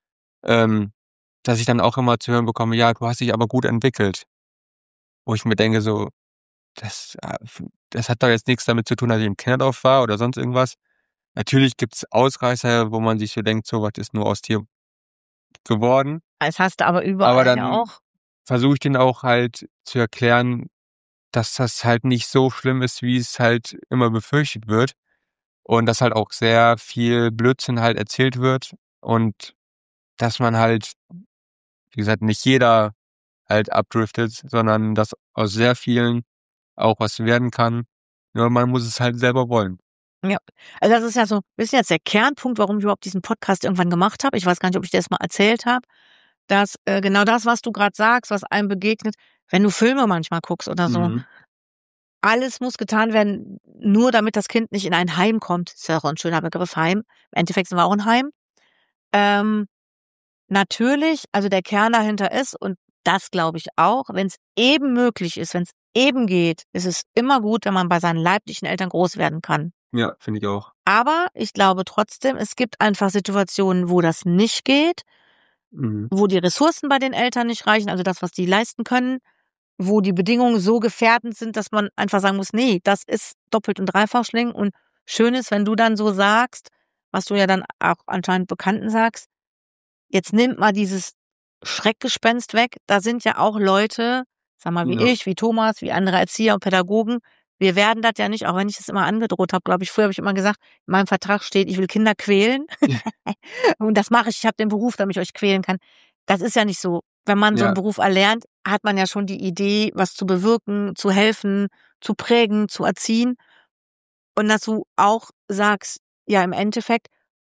dass ich dann auch immer zu hören bekomme, ja, du hast dich aber gut entwickelt. Wo ich mir denke, so, das hat doch jetzt nichts damit zu tun, dass ich im Kinderdorf war oder sonst irgendwas. Natürlich gibt's Ausreißer, wo man sich so denkt, so was ist nur aus dir geworden. Das hast du aber überall Aber dann ja auch. versuche ich denen auch halt zu erklären, dass das halt nicht so schlimm ist, wie es halt immer befürchtet wird. Und dass halt auch sehr viel Blödsinn halt erzählt wird. Und dass man halt, wie gesagt, nicht jeder halt abdriftet, sondern dass aus sehr vielen auch was werden kann. Nur man muss es halt selber wollen. Ja, also das ist ja so ein bisschen jetzt der Kernpunkt, warum ich überhaupt diesen Podcast irgendwann gemacht habe. Ich weiß gar nicht, ob ich dir das mal erzählt habe, dass genau das, was du gerade sagst, was einem begegnet, wenn du Filme manchmal guckst oder so, alles muss getan werden, nur damit das Kind nicht in ein Heim kommt. Ist ja auch ein schöner Begriff, Heim. Im Endeffekt sind wir auch ein Heim. Natürlich, also der Kern dahinter ist, und das glaube ich auch, wenn es eben möglich ist, wenn es eben geht, ist es immer gut, wenn man bei seinen leiblichen Eltern groß werden kann. Ja, finde ich auch. Aber ich glaube trotzdem, es gibt einfach Situationen, wo das nicht geht, wo die Ressourcen bei den Eltern nicht reichen, also das, was die leisten können, wo die Bedingungen so gefährdend sind, dass man einfach sagen muss, nee, das ist doppelt und dreifach schlimm. Und schön ist, wenn du dann so sagst, was du ja dann auch anscheinend Bekannten sagst, jetzt nimmt mal dieses Schreckgespenst weg. Da sind ja auch Leute, sag mal wie ich, wie Thomas, wie andere Erzieher und Pädagogen. Wir werden das ja nicht, auch wenn ich das immer angedroht habe, glaube ich, früher habe ich immer gesagt, in meinem Vertrag steht, ich will Kinder quälen. Und das mache ich, ich habe den Beruf, damit ich euch quälen kann. Das ist ja nicht so. Wenn man so einen Beruf erlernt, hat man ja schon die Idee, was zu bewirken, zu helfen, zu prägen, zu erziehen. Und dass du auch sagst, ja, im Endeffekt,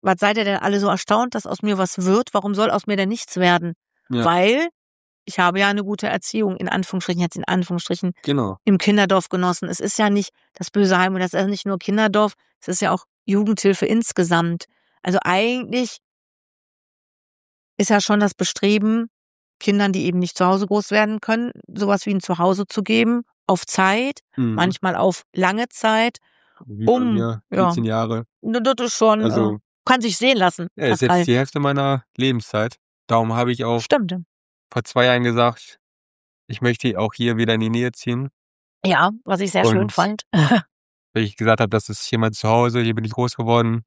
was seid ihr denn alle so erstaunt, dass aus mir was wird? Warum soll aus mir denn nichts werden? Ja. Weil ich habe ja eine gute Erziehung, in Anführungsstrichen, Genau. im Kinderdorf genossen. Es ist ja nicht das böse Heim und das ist nicht nur Kinderdorf, es ist ja auch Jugendhilfe insgesamt. Also eigentlich ist ja schon das Bestreben, Kindern, die eben nicht zu Hause groß werden können, sowas wie ein Zuhause zu geben, auf Zeit, manchmal auf lange Zeit, Wie bei mir, 14 Jahre. Das ist schon, Also, kann sich sehen lassen, ja, ist Pascal. jetzt die Hälfte meiner Lebenszeit. Darum habe ich auch Stimmt. vor 2 Jahren gesagt, ich möchte auch hier wieder in die Nähe ziehen. Ja, was ich sehr schön Und fand. weil ich gesagt habe, das ist hier mein Zuhause, hier bin ich groß geworden.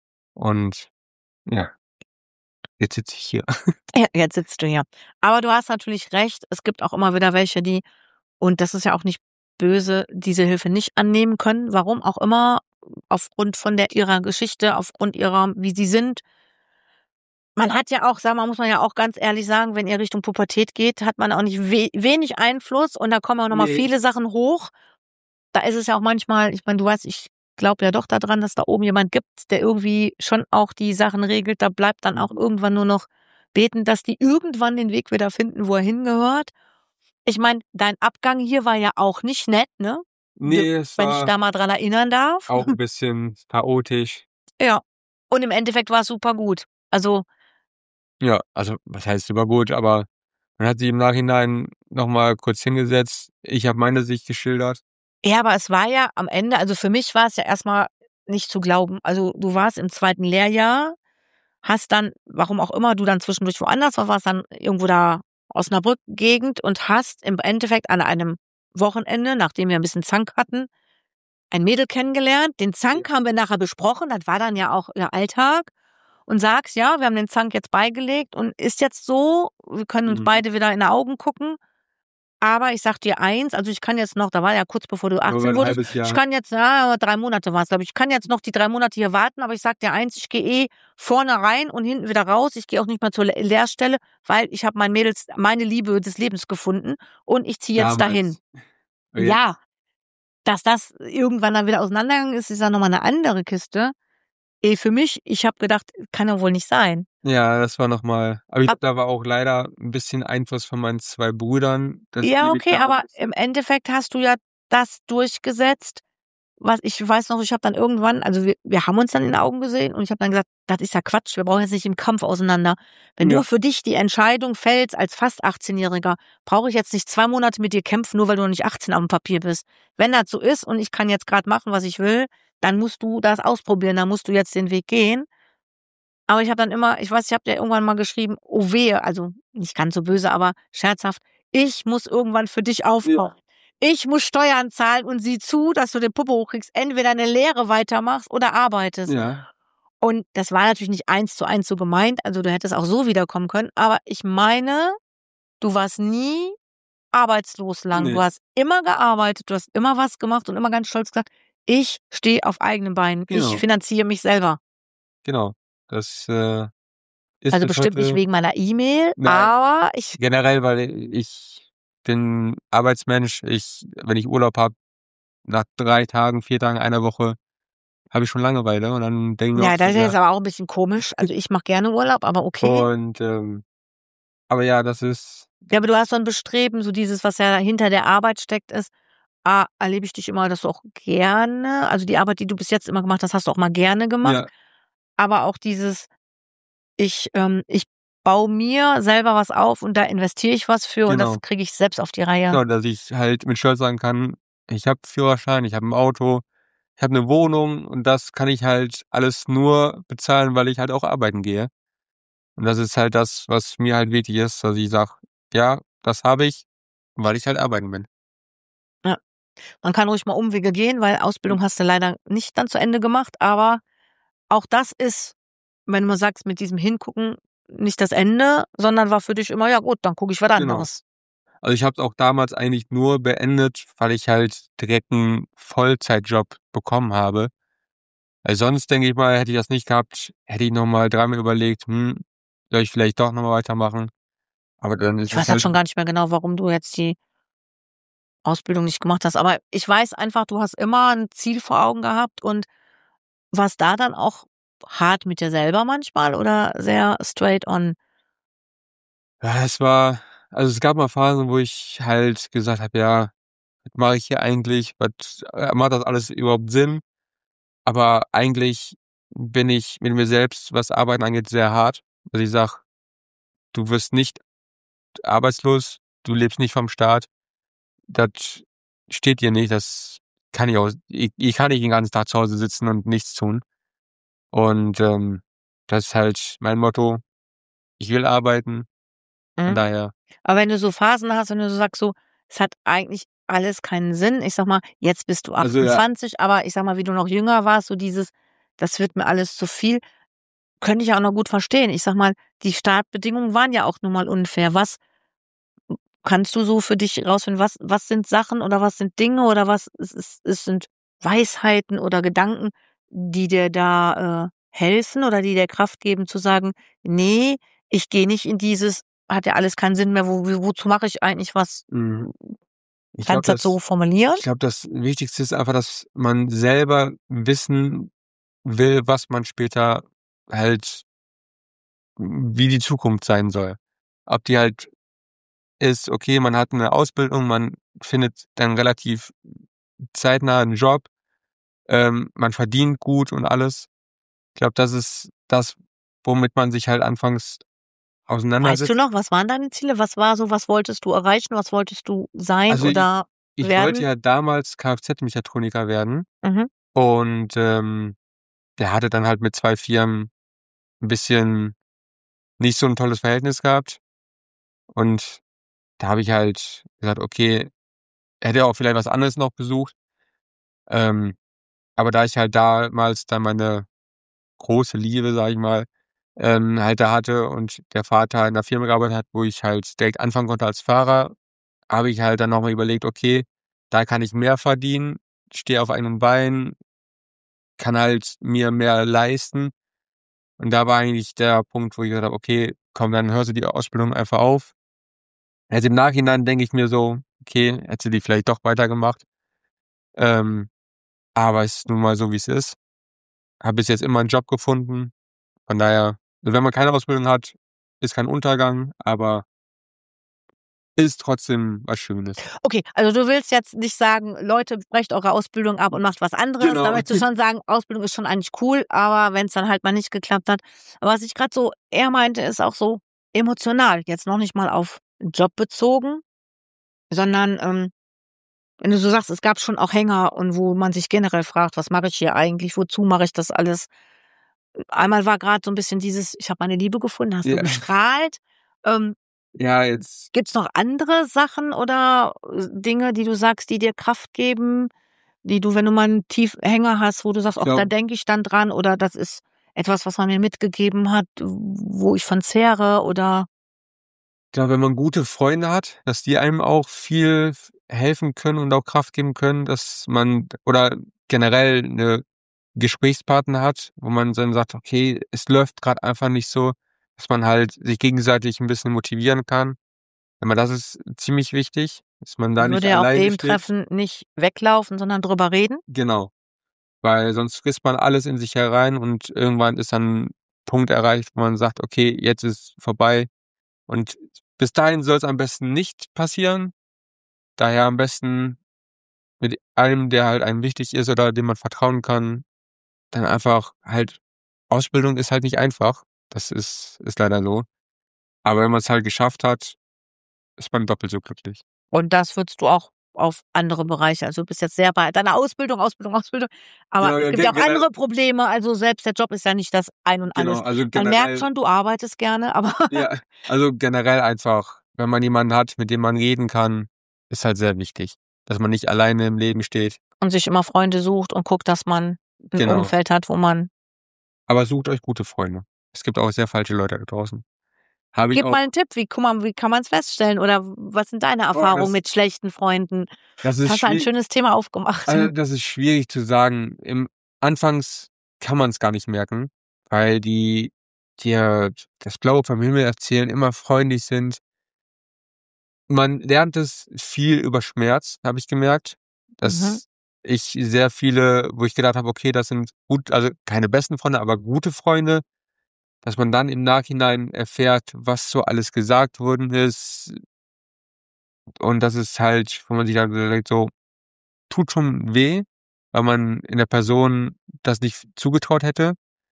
Und ja, jetzt sitze ich hier. Ja, jetzt sitzt du hier. Aber du hast natürlich recht, es gibt auch immer wieder welche, die, und das ist ja auch nicht böse, diese Hilfe nicht annehmen können. Warum auch immer, aufgrund von ihrer Geschichte, aufgrund ihrer, wie sie sind. Man hat ja auch, muss man ja auch ganz ehrlich sagen, wenn ihr Richtung Pubertät geht, hat man auch nicht wenig Einfluss und da kommen auch nochmal viele Sachen hoch. Da ist es ja auch manchmal, ich meine, du weißt, ich glaube ja doch daran, dass da oben jemand gibt, der irgendwie schon auch die Sachen regelt. Da bleibt dann auch irgendwann nur noch beten, dass die irgendwann den Weg wieder finden, wo er hingehört. Ich meine, dein Abgang hier war ja auch nicht nett, ne? Nee, es Wenn ich war da mal dran erinnern darf. auch ein bisschen chaotisch. Ja. Und im Endeffekt war es super gut. Also, Ja, also was heißt super gut, aber man hat sich im Nachhinein nochmal kurz hingesetzt. Ich habe meine Sicht geschildert. ja, aber es war ja am Ende, also für mich war es ja erstmal nicht zu glauben. Also du warst im 2. Lehrjahr, hast dann, warum auch immer, du dann zwischendurch woanders warst dann irgendwo da Osnabrück-Gegend und hast im Endeffekt an einem Wochenende, nachdem wir ein bisschen Zank hatten, ein Mädel kennengelernt. Den Zank haben wir nachher besprochen, das war dann ja auch der Alltag. Und sagst, ja, wir haben den Zank jetzt beigelegt und ist jetzt so, wir können uns beide wieder in die Augen gucken. Aber ich sag dir eins, also ich kann jetzt noch, da war ja kurz bevor du 18 ein wurdest, halbes Jahr. ich kann jetzt, 3 Monate war es, glaube ich, ich kann jetzt noch die 3 Monate hier warten, aber ich sag dir eins, ich gehe vorne rein und hinten wieder raus. Ich gehe auch nicht mal zur Lehrstelle, weil ich habe meine Liebe des Lebens gefunden und ich ziehe jetzt dahin. Okay. Ja, dass das irgendwann dann wieder auseinandergegangen ist ja nochmal eine andere Kiste. Für mich, ich habe gedacht, kann ja wohl nicht sein. Ja, das war nochmal. Aber ich glaube, da war auch leider ein bisschen Einfluss von meinen 2 Brüdern. Ja, okay, aber im Endeffekt hast du ja das durchgesetzt, was ich weiß noch, ich habe dann irgendwann, also wir haben uns dann in den Augen gesehen und ich habe dann gesagt, das ist ja Quatsch, wir brauchen jetzt nicht im Kampf auseinander. Wenn du für dich die Entscheidung fällst als fast 18-Jähriger, brauche ich jetzt nicht 2 Monate mit dir kämpfen, nur weil du noch nicht 18 auf dem Papier bist. Wenn das so ist und ich kann jetzt gerade machen, was ich will, dann musst du das ausprobieren, dann musst du jetzt den Weg gehen. Aber ich habe dann immer, ich weiß, ich habe dir irgendwann mal geschrieben, oh wehe, also nicht ganz so böse, aber scherzhaft, ich muss irgendwann für dich aufbauen. Ja. Ich muss Steuern zahlen und sieh zu, dass du den Puppe hochkriegst, entweder eine Lehre weitermachst oder arbeitest. Ja. Und das war natürlich nicht 1:1 so gemeint, also du hättest auch so wiederkommen können, aber ich meine, du warst nie arbeitslos lang. Nee. Du hast immer gearbeitet, du hast immer was gemacht und immer ganz stolz gesagt, ich stehe auf eigenen Beinen, genau. Ich finanziere mich selber. Genau, das ist also bestimmt nicht wegen meiner E-Mail, aber ich... Generell, weil ich bin Arbeitsmensch, wenn ich Urlaub habe, nach 3 Tagen, 4 Tagen, einer Woche, habe ich schon Langeweile und dann denke ich ja, das ist jetzt aber auch ein bisschen komisch. Also ich mache gerne Urlaub, aber okay. Und aber ja, das ist... Ja, aber du hast so ein Bestreben, so dieses, was ja hinter der Arbeit steckt, ist, erlebe ich dich immer, dass du auch gerne, also die Arbeit, die du bis jetzt immer gemacht hast, hast du auch mal gerne gemacht. Ja. Aber auch dieses, ich baue mir selber was auf und da investiere ich was für und das kriege ich selbst auf die Reihe. Genau, dass ich halt mit Stolz sagen kann, ich habe Führerschein, ich habe ein Auto, ich habe eine Wohnung und das kann ich halt alles nur bezahlen, weil ich halt auch arbeiten gehe. Und das ist halt das, was mir halt wichtig ist, dass ich sage, ja, das habe ich, weil ich halt arbeiten bin. Ja, man kann ruhig mal Umwege gehen, weil Ausbildung hast du leider nicht dann zu Ende gemacht, aber auch das ist, wenn du sagst, mit diesem Hingucken nicht das Ende, sondern war für dich immer, ja gut, dann gucke ich was anderes. Also ich habe es auch damals eigentlich nur beendet, weil ich halt direkt einen Vollzeitjob bekommen habe. Weil sonst, denke ich mal, hätte ich das nicht gehabt, hätte ich nochmal 3-mal überlegt, soll ich vielleicht doch nochmal weitermachen. Aber dann ist ich weiß halt schon gar nicht mehr genau, warum du jetzt die Ausbildung nicht gemacht hast. Aber ich weiß einfach, du hast immer ein Ziel vor Augen gehabt und was da dann auch hart mit dir selber manchmal oder sehr straight on? Ja, es gab mal Phasen, wo ich halt gesagt habe, ja, was mache ich hier eigentlich? Macht das alles überhaupt Sinn? Aber eigentlich bin ich mit mir selbst, was Arbeiten angeht, sehr hart. Also ich sage, du wirst nicht arbeitslos, du lebst nicht vom Staat. Das steht dir nicht, das kann ich auch. Ich kann nicht den ganzen Tag zu Hause sitzen und nichts tun. Und das ist halt mein Motto. Ich will arbeiten. Von Mhm. daher, Aber wenn du so Phasen hast, wenn du so sagst, so, es hat eigentlich alles keinen Sinn. Ich sag mal, jetzt bist du also ja, 28, aber ich sag mal, wie du noch jünger warst, so dieses, das wird mir alles zu viel, könnte ich auch noch gut verstehen. Ich sag mal, die Startbedingungen waren ja auch nun mal unfair. Was kannst du so für dich rausfinden? Was sind Sachen oder was sind Dinge oder was es sind Weisheiten oder Gedanken, die dir da helfen oder die dir Kraft geben zu sagen, nee, ich gehe nicht in dieses, hat ja alles keinen Sinn mehr, wozu mache ich eigentlich was? mhm. ich glaube, Kannst du das so formulieren? das Wichtigste ist einfach, dass man selber wissen will, was man später halt, wie die Zukunft sein soll. Ob die halt ist, okay, man hat eine Ausbildung, man findet dann relativ zeitnah einen Job, man verdient gut und alles. Ich glaube, das ist das, womit man sich halt anfangs Weißt du auseinandersetzt. noch, was waren deine Ziele? Was war so, was wolltest du erreichen? Was wolltest du sein Also oder ich wollte werden? ja damals Kfz-Mechatroniker werden Mhm. und der hatte dann halt mit 2 Firmen ein bisschen nicht so ein tolles Verhältnis gehabt. Und da habe ich halt gesagt, okay, hätte auch vielleicht was anderes noch gesucht. Ähm, aber da ich halt damals dann meine große Liebe, sage ich mal, halt da hatte und der Vater in der Firma gearbeitet hat, wo ich halt direkt anfangen konnte als Fahrer, habe ich halt dann noch mal überlegt, okay, da kann ich mehr verdienen, stehe auf eigenen Beinen, kann halt mir mehr leisten. Und da war eigentlich der Punkt, wo ich gesagt habe, okay, komm, dann hörst du die Ausbildung einfach auf. Jetzt im Nachhinein denke ich mir so, okay, hätte die vielleicht doch weitergemacht. Ähm, aber es ist nun mal so, wie es ist. Habe bis jetzt immer einen Job gefunden. Von daher, also wenn man keine Ausbildung hat, ist kein Untergang, aber ist trotzdem was Schönes. Okay, also du willst jetzt nicht sagen, Leute, brecht eure Ausbildung ab und macht was anderes. Da Genau. möchtest du schon sagen, Ausbildung ist schon eigentlich cool, aber wenn es dann halt mal nicht geklappt hat. Aber was ich gerade so eher meinte, ist auch so emotional. Jetzt noch nicht mal auf Job bezogen, sondern wenn du so sagst, es gab schon auch Hänger und wo man sich generell fragt, was mache ich hier eigentlich, wozu mache ich das alles? Einmal war gerade so ein bisschen dieses, ich habe meine Liebe gefunden, hast du Ja, gestrahlt. Ähm, ja, jetzt, Gibt's noch andere Sachen oder Dinge, die du sagst, die dir Kraft geben, die du, wenn du mal einen Tiefhänger hast, wo du sagst: ich „Ach, da glaube, denke ich dann dran“ oder „das ist etwas, was man mir mitgegeben hat, wo ich von zehre“ oder wenn man gute Freunde hat, dass die einem auch viel helfen können und auch Kraft geben können, dass man oder generell eine Gesprächspartner hat, wo man dann sagt: „Okay, es läuft gerade einfach nicht so“, dass man halt sich gegenseitig ein bisschen motivieren kann. Das ist ziemlich wichtig, dass man da nicht würde ja auch alleine dem steht. treffen, nicht weglaufen, sondern drüber reden? Genau, weil sonst frisst man alles in sich herein und irgendwann ist dann 'n Punkt erreicht, wo man sagt: „Okay, jetzt ist vorbei.“ Und bis dahin soll's am besten nicht passieren. Daher am besten mit einem, der halt einem wichtig ist oder dem man vertrauen kann, dann einfach halt Ausbildung ist halt nicht einfach. Das ist leider so. Aber wenn man's halt geschafft hat, ist man doppelt so glücklich. Und das würdest du auch auf andere Bereiche, also, du bist jetzt sehr bei deiner Ausbildung, aber Genau, es ja, gibt ja auch generell, andere Probleme, also, selbst der Job ist ja nicht das Ein und genau, Alles. also Man merkt generell, schon, du arbeitest gerne, aber ja, also generell einfach, wenn man jemanden hat, mit dem man reden kann, ist halt sehr wichtig, dass man nicht alleine im Leben steht. und sich immer Freunde sucht und guckt, dass man 'n Genau. Umfeld hat, wo man Aber sucht euch gute Freunde. Es gibt auch sehr falsche Leute da draußen. Habe ich gib auch mal 'n Tipp, wie kann man's feststellen oder was sind deine boah, Erfahrungen mit schlechten Freunden? das Jetzt ist hast du ein schwi schönes Thema aufgemacht. das ist schwierig zu sagen. Anfangs kann man's gar nicht merken, weil die dir das Blaue vom Himmel erzählen, immer freundlich sind. Man lernt es viel über Schmerz, habe ich gemerkt. Mhm. Das ich sehr viele, wo ich gedacht habe, okay, das sind gut, also keine besten Freunde, aber gute Freunde, dass man dann im Nachhinein erfährt, was so alles gesagt worden ist. Und das ist halt, wo man sich dann denkt, so, tut schon weh, weil man in der Person das nicht zugetraut hätte.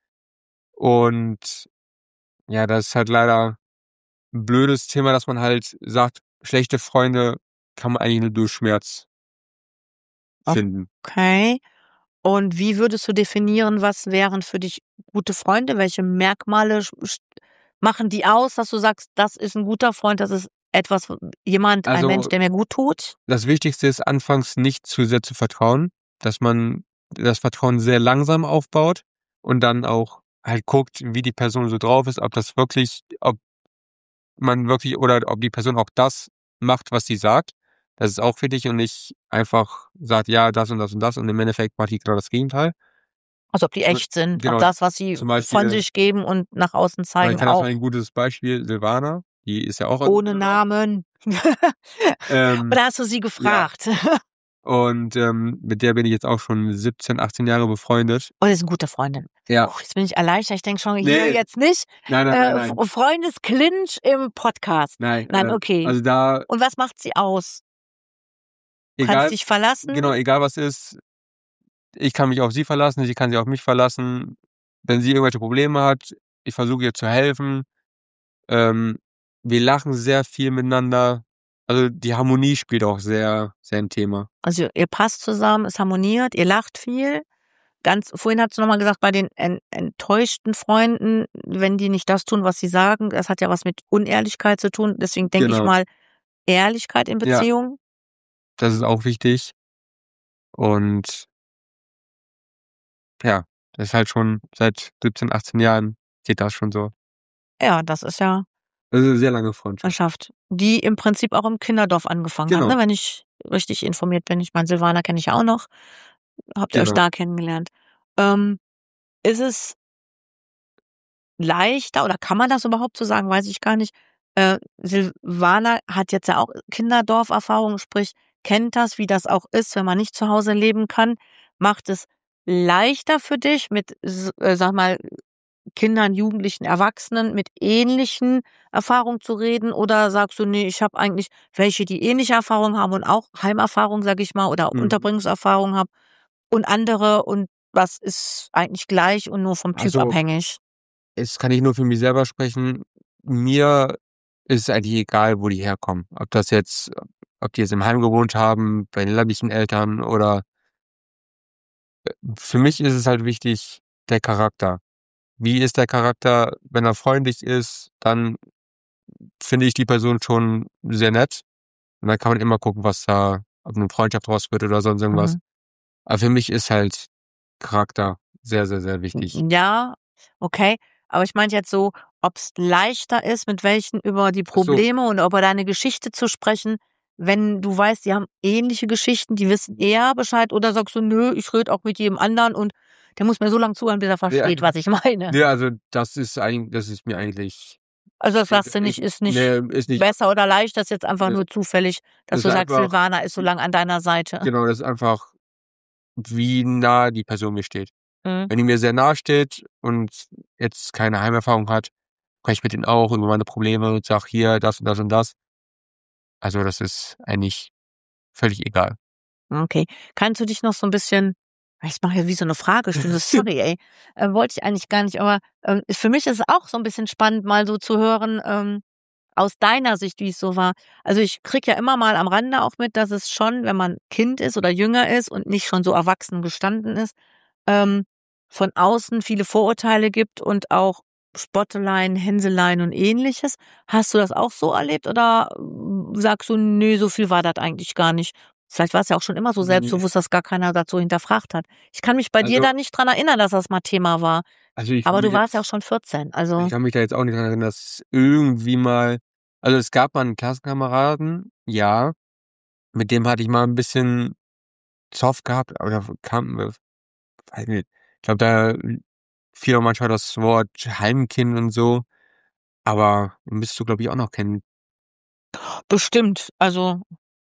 Und ja, das ist halt leider ein blödes Thema, dass man halt sagt, schlechte Freunde kann man eigentlich nur durch Schmerz finden. Okay. Und wie würdest du definieren, was wären für dich gute Freunde? Welche Merkmale machen die aus, dass du sagst, das ist ein guter Freund, das ist ein Also Mensch, der mir gut tut? das Wichtigste ist anfangs nicht zu sehr zu vertrauen, dass man das Vertrauen sehr langsam aufbaut und dann auch halt guckt, wie die Person so drauf ist, ob man wirklich oder ob die Person auch das macht, was sie sagt. Das ist auch wichtig und nicht einfach sagt, ja, das und das und das und im Endeffekt macht die genau das Gegenteil. Also ob die Zum echt sind, ob Genau, das, was sie zum von Beispiel, sich geben und nach außen ich zeigen, kann das auch mal ein gutes Beispiel, Silvana, die ist ja auch ohne Namen. Ähm, Oder hast du sie ja, gefragt? und mit der bin ich jetzt auch schon 17, 18 Jahre befreundet. Oh, das ist 'ne gute Freundin. Ja. Jetzt bin ich erleichtert. Ich denke schon, hier Nee, jetzt nicht, nein, nein, nein, nein. Freundesklinch im Podcast. Nein, Nein, okay. also da, Und was macht sie aus? Du kannst egal, dich verlassen? genau, egal was ist, ich kann mich auf sie verlassen, sie kann sich auf mich verlassen. Wenn sie irgendwelche Probleme hat, ich versuche ihr zu helfen. Ähm, wir lachen sehr viel miteinander. Also die Harmonie spielt auch sehr, sehr ein Thema. Also, ihr passt zusammen, es harmoniert, ihr lacht viel. Vorhin hast du noch mal gesagt, bei den enttäuschten Freunden, wenn die nicht das tun, was sie sagen, das hat ja was mit Unehrlichkeit zu tun. Deswegen denke ich Genau. mal, Ehrlichkeit in Ja, Beziehungen. das ist auch wichtig. Und ja, das ist halt schon seit 17, 18 Jahren geht das schon so. Ja, das ist ja Also eine sehr lange Freundschaft. Freundschaft, die im Prinzip auch im Kinderdorf angefangen hat, Genau, ne, wenn ich richtig informiert bin. Ich meine, Silvana kenne ich ja auch noch. Habt ihr euch genau. da kennengelernt? Ähm, ist es leichter oder kann man das überhaupt so sagen, weiß ich gar nicht. Silvana hat jetzt ja auch Kinderdorferfahrung, sprich, kennt das, wie das auch ist, wenn man nicht zu Hause leben kann. Macht es leichter für dich mit, sag mal, Kindern, Jugendlichen, Erwachsenen mit ähnlichen Erfahrungen zu reden? Oder sagst du, nee, ich habe eigentlich welche, die ähnliche Erfahrungen haben und auch Heimerfahrung, sag ich mal, oder Mhm. Unterbringungserfahrung haben und andere und was ist eigentlich gleich und nur vom Typ Also, abhängig? jetzt kann ich nur für mich selber sprechen. Mir ist es eigentlich egal, wo die herkommen. Ob die jetzt im Heim gewohnt haben, bei den leiblichen Eltern oder für mich ist es halt wichtig, der Charakter. Wie ist der Charakter? Wenn er freundlich ist, dann finde ich die Person schon sehr nett. Und dann kann man immer gucken, ob eine Freundschaft draus wird oder sonst irgendwas. Mhm. Aber für mich ist halt Charakter sehr, sehr, sehr wichtig. Ja, okay. Aber ich meinte jetzt so, ob es leichter ist, mit welchen über die Ach so, Probleme und über deine Geschichte zu sprechen, wenn du weißt, die haben ähnliche Geschichten, die wissen eher Bescheid, oder sagst du: „Nö, ich rede auch mit jedem anderen und der muss mir so lange zuhören, bis er ja, versteht, was ich meine?“ ja, also das ist mir eigentlich, Also, das sagst du ich, nicht, ist nicht nee, ist nicht, besser oder leichter, ist jetzt einfach das nur zufällig, dass ist du sagst, einfach, Silvana ist so lang an deiner Seite. genau, das ist einfach, wie nah die Person mir steht. Mhm. Wenn die mir sehr nahe steht und jetzt keine Heimerfahrung hat, spreche ich mit denen auch über meine Probleme und sage hier das und das und das. Also das ist eigentlich völlig egal. Okay. Kannst du dich noch so 'n bisschen ich mache ja wie so 'ne Fragestunde, sorry, ey. Wollte ich eigentlich gar nicht, aber, für mich ist es auch so 'n bisschen spannend, mal so zu hören, aus deiner Sicht, wie es so war. Also, ich kriege ja immer mal am Rande auch mit, dass es schon, wenn man Kind ist oder jünger ist und nicht schon so erwachsen gestanden ist, ähm, von außen viele Vorurteile gibt und auch Spotteleien, Hänseleien und Ähnliches. Hast du das auch so erlebt oder sagst du: „Ne, so viel war das eigentlich gar nicht?“ Vielleicht war's ja auch schon immer so Ne, selbstbewusst, dass gar keiner das so hinterfragt hat. Ich kann mich bei dir also da nicht dran erinnern, dass das mal Thema war, also aber du warst ja auch schon 14, ich also kann mich da jetzt auch nicht dran erinnern, dass irgendwie mal, also es gab mal einen Klassenkameraden, ja, mit dem hatte ich mal ein bisschen Zoff gehabt, aber da kam, weiß nicht, ich glaube, da fiel auch manchmal das Wort Heimkind und so, aber müsstest du, glaube ich, auch noch kennen. bestimmt. Also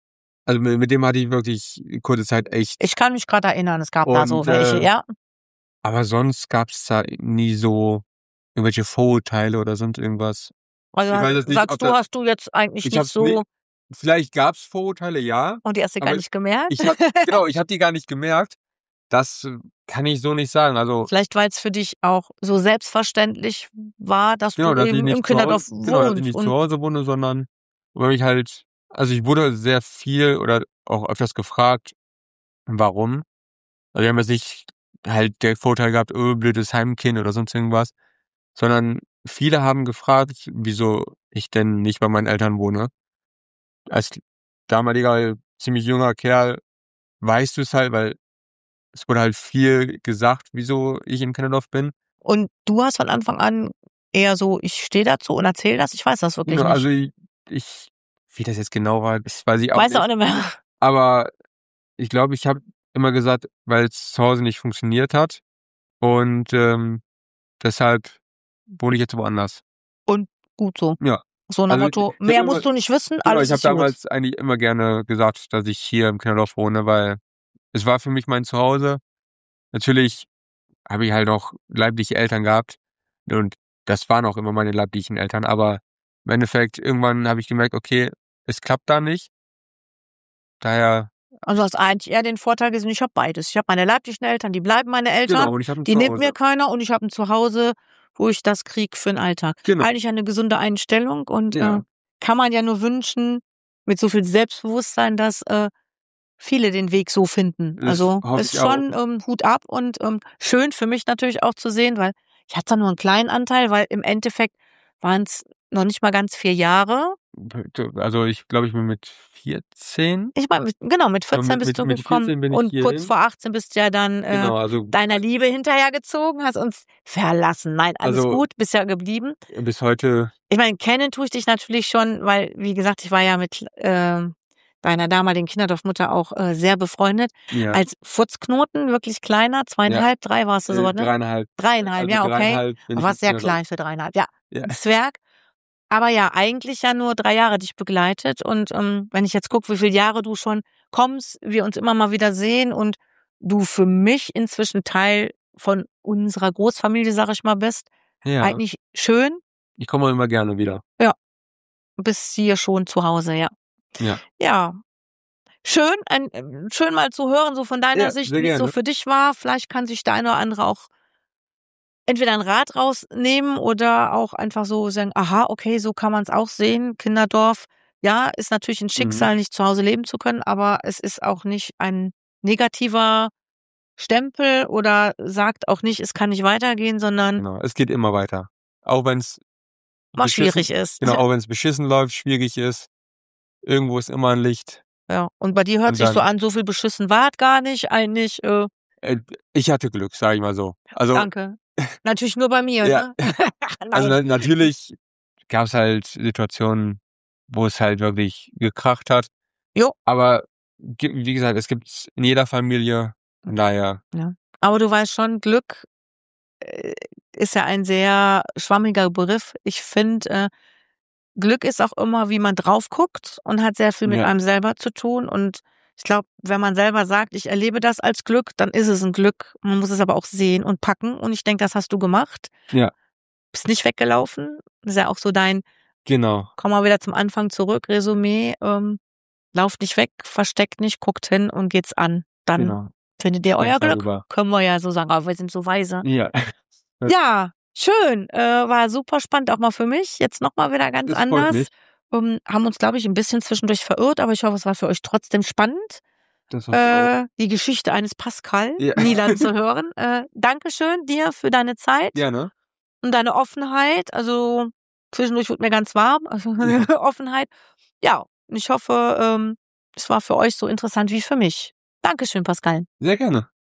Also mit dem hatte ich wirklich kurze Zeit echt. Ich kann mich gerade erinnern, es gab da so Und welche, ja. aber sonst gab's da nie so irgendwelche Vorurteile oder sonst irgendwas. Also Ich weiß jetzt nicht, sagst ob du, das hast du jetzt eigentlich ich nicht hab's nicht so vielleicht gab's Vorurteile, ja, und die hast du gar aber nicht gemerkt? ich habe die gar nicht gemerkt. Das kann ich so nicht sagen. Also Vielleicht, weil's für dich auch so selbstverständlich war, dass du dass ich eben im nicht zu Hause Kinderdorf dass ich wohnst nicht zu und Hause wohne, sondern weil ich halt also ich wurde sehr viel oder auch öfters gefragt, warum. Also wir haben jetzt nicht halt der Vorteil gehabt, blödes Heimkind oder sonst irgendwas, sondern viele haben gefragt, wieso ich denn nicht bei meinen Eltern wohne. Als damaliger ziemlich junger Kerl weißt du es halt, weil es wurde halt viel gesagt, wieso ich in Kinderdorf bin. und du hast von Anfang an eher so: „Ich stehe dazu und erzähle das“? Ich weiß das wirklich Genau, also nicht. ich wie das jetzt genau war, das weiß ich auch Weißt du auch nicht. nicht mehr? Aber ich glaube, ich habe immer gesagt, weil's zu Hause nicht funktioniert hat und, deshalb wohne ich jetzt woanders. Und gut so. Ja. So nach Also, ich Motto: ich habe „Mehr immer musst du nicht wissen, genau, alles ich habe ist gut.“ damals eigentlich immer gerne gesagt, dass ich hier im Kinderdorf wohne, weil es war für mich mein Zuhause. Natürlich habe ich halt auch leibliche Eltern gehabt und das waren auch immer meine leiblichen Eltern, aber im Endeffekt irgendwann habe ich gemerkt, okay, es klappt da nicht. Daher Also, hast eigentlich eher den Vorteil gesehen: „Ich habe beides. Ich habe meine leiblichen Eltern, die bleiben meine Eltern, genau, und ich habe 'n die nimmt mir Zuhause. keiner und ich habe 'n Zuhause, wo ich das kriege für 'n Alltag.“ Genau. Eigentlich eine gesunde Einstellung und, Ja. kann man ja nur wünschen mit so viel Selbstbewusstsein, dass, viele den Weg so finden. Das Also, hoffe ist ich auch. schon, Hut ab und, schön für mich natürlich auch zu sehen, weil ich hatte da nur 'n kleinen Anteil, weil im Endeffekt waren's noch nicht mal ganz 4 Jahre. Also, ich glaube, ich bin mit 14 Ich meine, mit 14 bist du mit gekommen 14 bin ich und kurz hierhin. vor 18 bist du ja dann, Genau, also deiner Liebe hinterhergezogen, hast uns verlassen. Nein, alles also gut, bist ja geblieben. bis heute Ich meine, kennen tue ich dich natürlich schon, weil, wie gesagt, ich war ja mit, deiner damaligen Kinderdorfmutter auch, sehr befreundet. ja, Als Futzknoten, wirklich kleiner, ja, 2,5, 3 warst du so, ne? 3,5. 3,5, Also ja, okay. 3,5 bin Du ich im warst sehr Kinderdorf. klein für 3,5, ja. Ja. 'N Zwerg. Aber ja, eigentlich ja nur 3 Jahre dich begleitet und, wenn ich jetzt gucke, wie viele Jahre du schon kommst, wir uns immer mal wieder sehen und du für mich inzwischen Teil von unserer Großfamilie, sage ich mal, bist, Ja, eigentlich schön. ich komme immer gerne wieder. Ja, bist hier schon zu Hause, ja. Ja. Ja, schön, schön mal zu hören, so von deiner Ja, Sicht, sehr wie's so gerne. für dich war. Vielleicht kann sich der eine oder andere auch entweder 'n Rat rausnehmen oder auch einfach so sagen: „Aha, okay, so kann man's auch sehen. Kinderdorf, ja, ist natürlich 'n Mhm. Schicksal, nicht zu Hause leben zu können, aber es ist auch nicht ein negativer Stempel oder sagt auch nicht, es kann nicht weitergehen, sondern Genau, es geht immer weiter. Auch wenn's mal beschissen schwierig ist.“ genau, auch wenn's beschissen läuft, schwierig ist, irgendwo ist immer 'n Licht Ja, und bei dir hört und sich so dann an, so viel beschissen war's gar nicht eigentlich, äh, ich hatte Glück, sage ich mal so. Also, danke. Natürlich nur bei mir, ja, ne? also Nein. natürlich gab's halt Situationen, wo es halt wirklich gekracht hat, Jo. aber wie gesagt, es gibt's in jeder Familie, von daher Ja. Aber du weißt schon, Glück, äh, ist ja ein sehr schwammiger Begriff. Ich finde, Glück ist auch immer, wie man drauf guckt und hat sehr viel mit ja, einem selber zu tun. Und ich glaube, wenn man selber sagt, ich erlebe das als Glück, dann ist es ein Glück. Man muss es aber auch sehen und packen. Und ich denke, das hast du gemacht. ja, Bist nicht weggelaufen. Das ist ja auch so dein, genau, komm mal wieder zum Anfang zurück, Resümee. Lauft nicht weg, versteckt nicht, guckt hin und geht's an. Dann genau. findet ihr euer Sprecht Glück. darüber. Können wir ja so sagen, aber wir sind so weise. Ja, Ja, schön. War super spannend auch mal für mich. Jetzt noch mal wieder ganz das freut anders. mich. Haben uns, glaube ich, ein bisschen zwischendurch verirrt, aber ich hoffe, es war für euch trotzdem spannend, Das hoffe ich auch. die Geschichte eines Pascal Ja. Nieland zu hören. Dankeschön dir für deine Zeit Gerne. und deine Offenheit. Also, zwischendurch wurde mir ganz warm, also Offenheit. Ja, und ich hoffe, es war für euch so interessant wie für mich. Dankeschön, Pascal. Sehr gerne.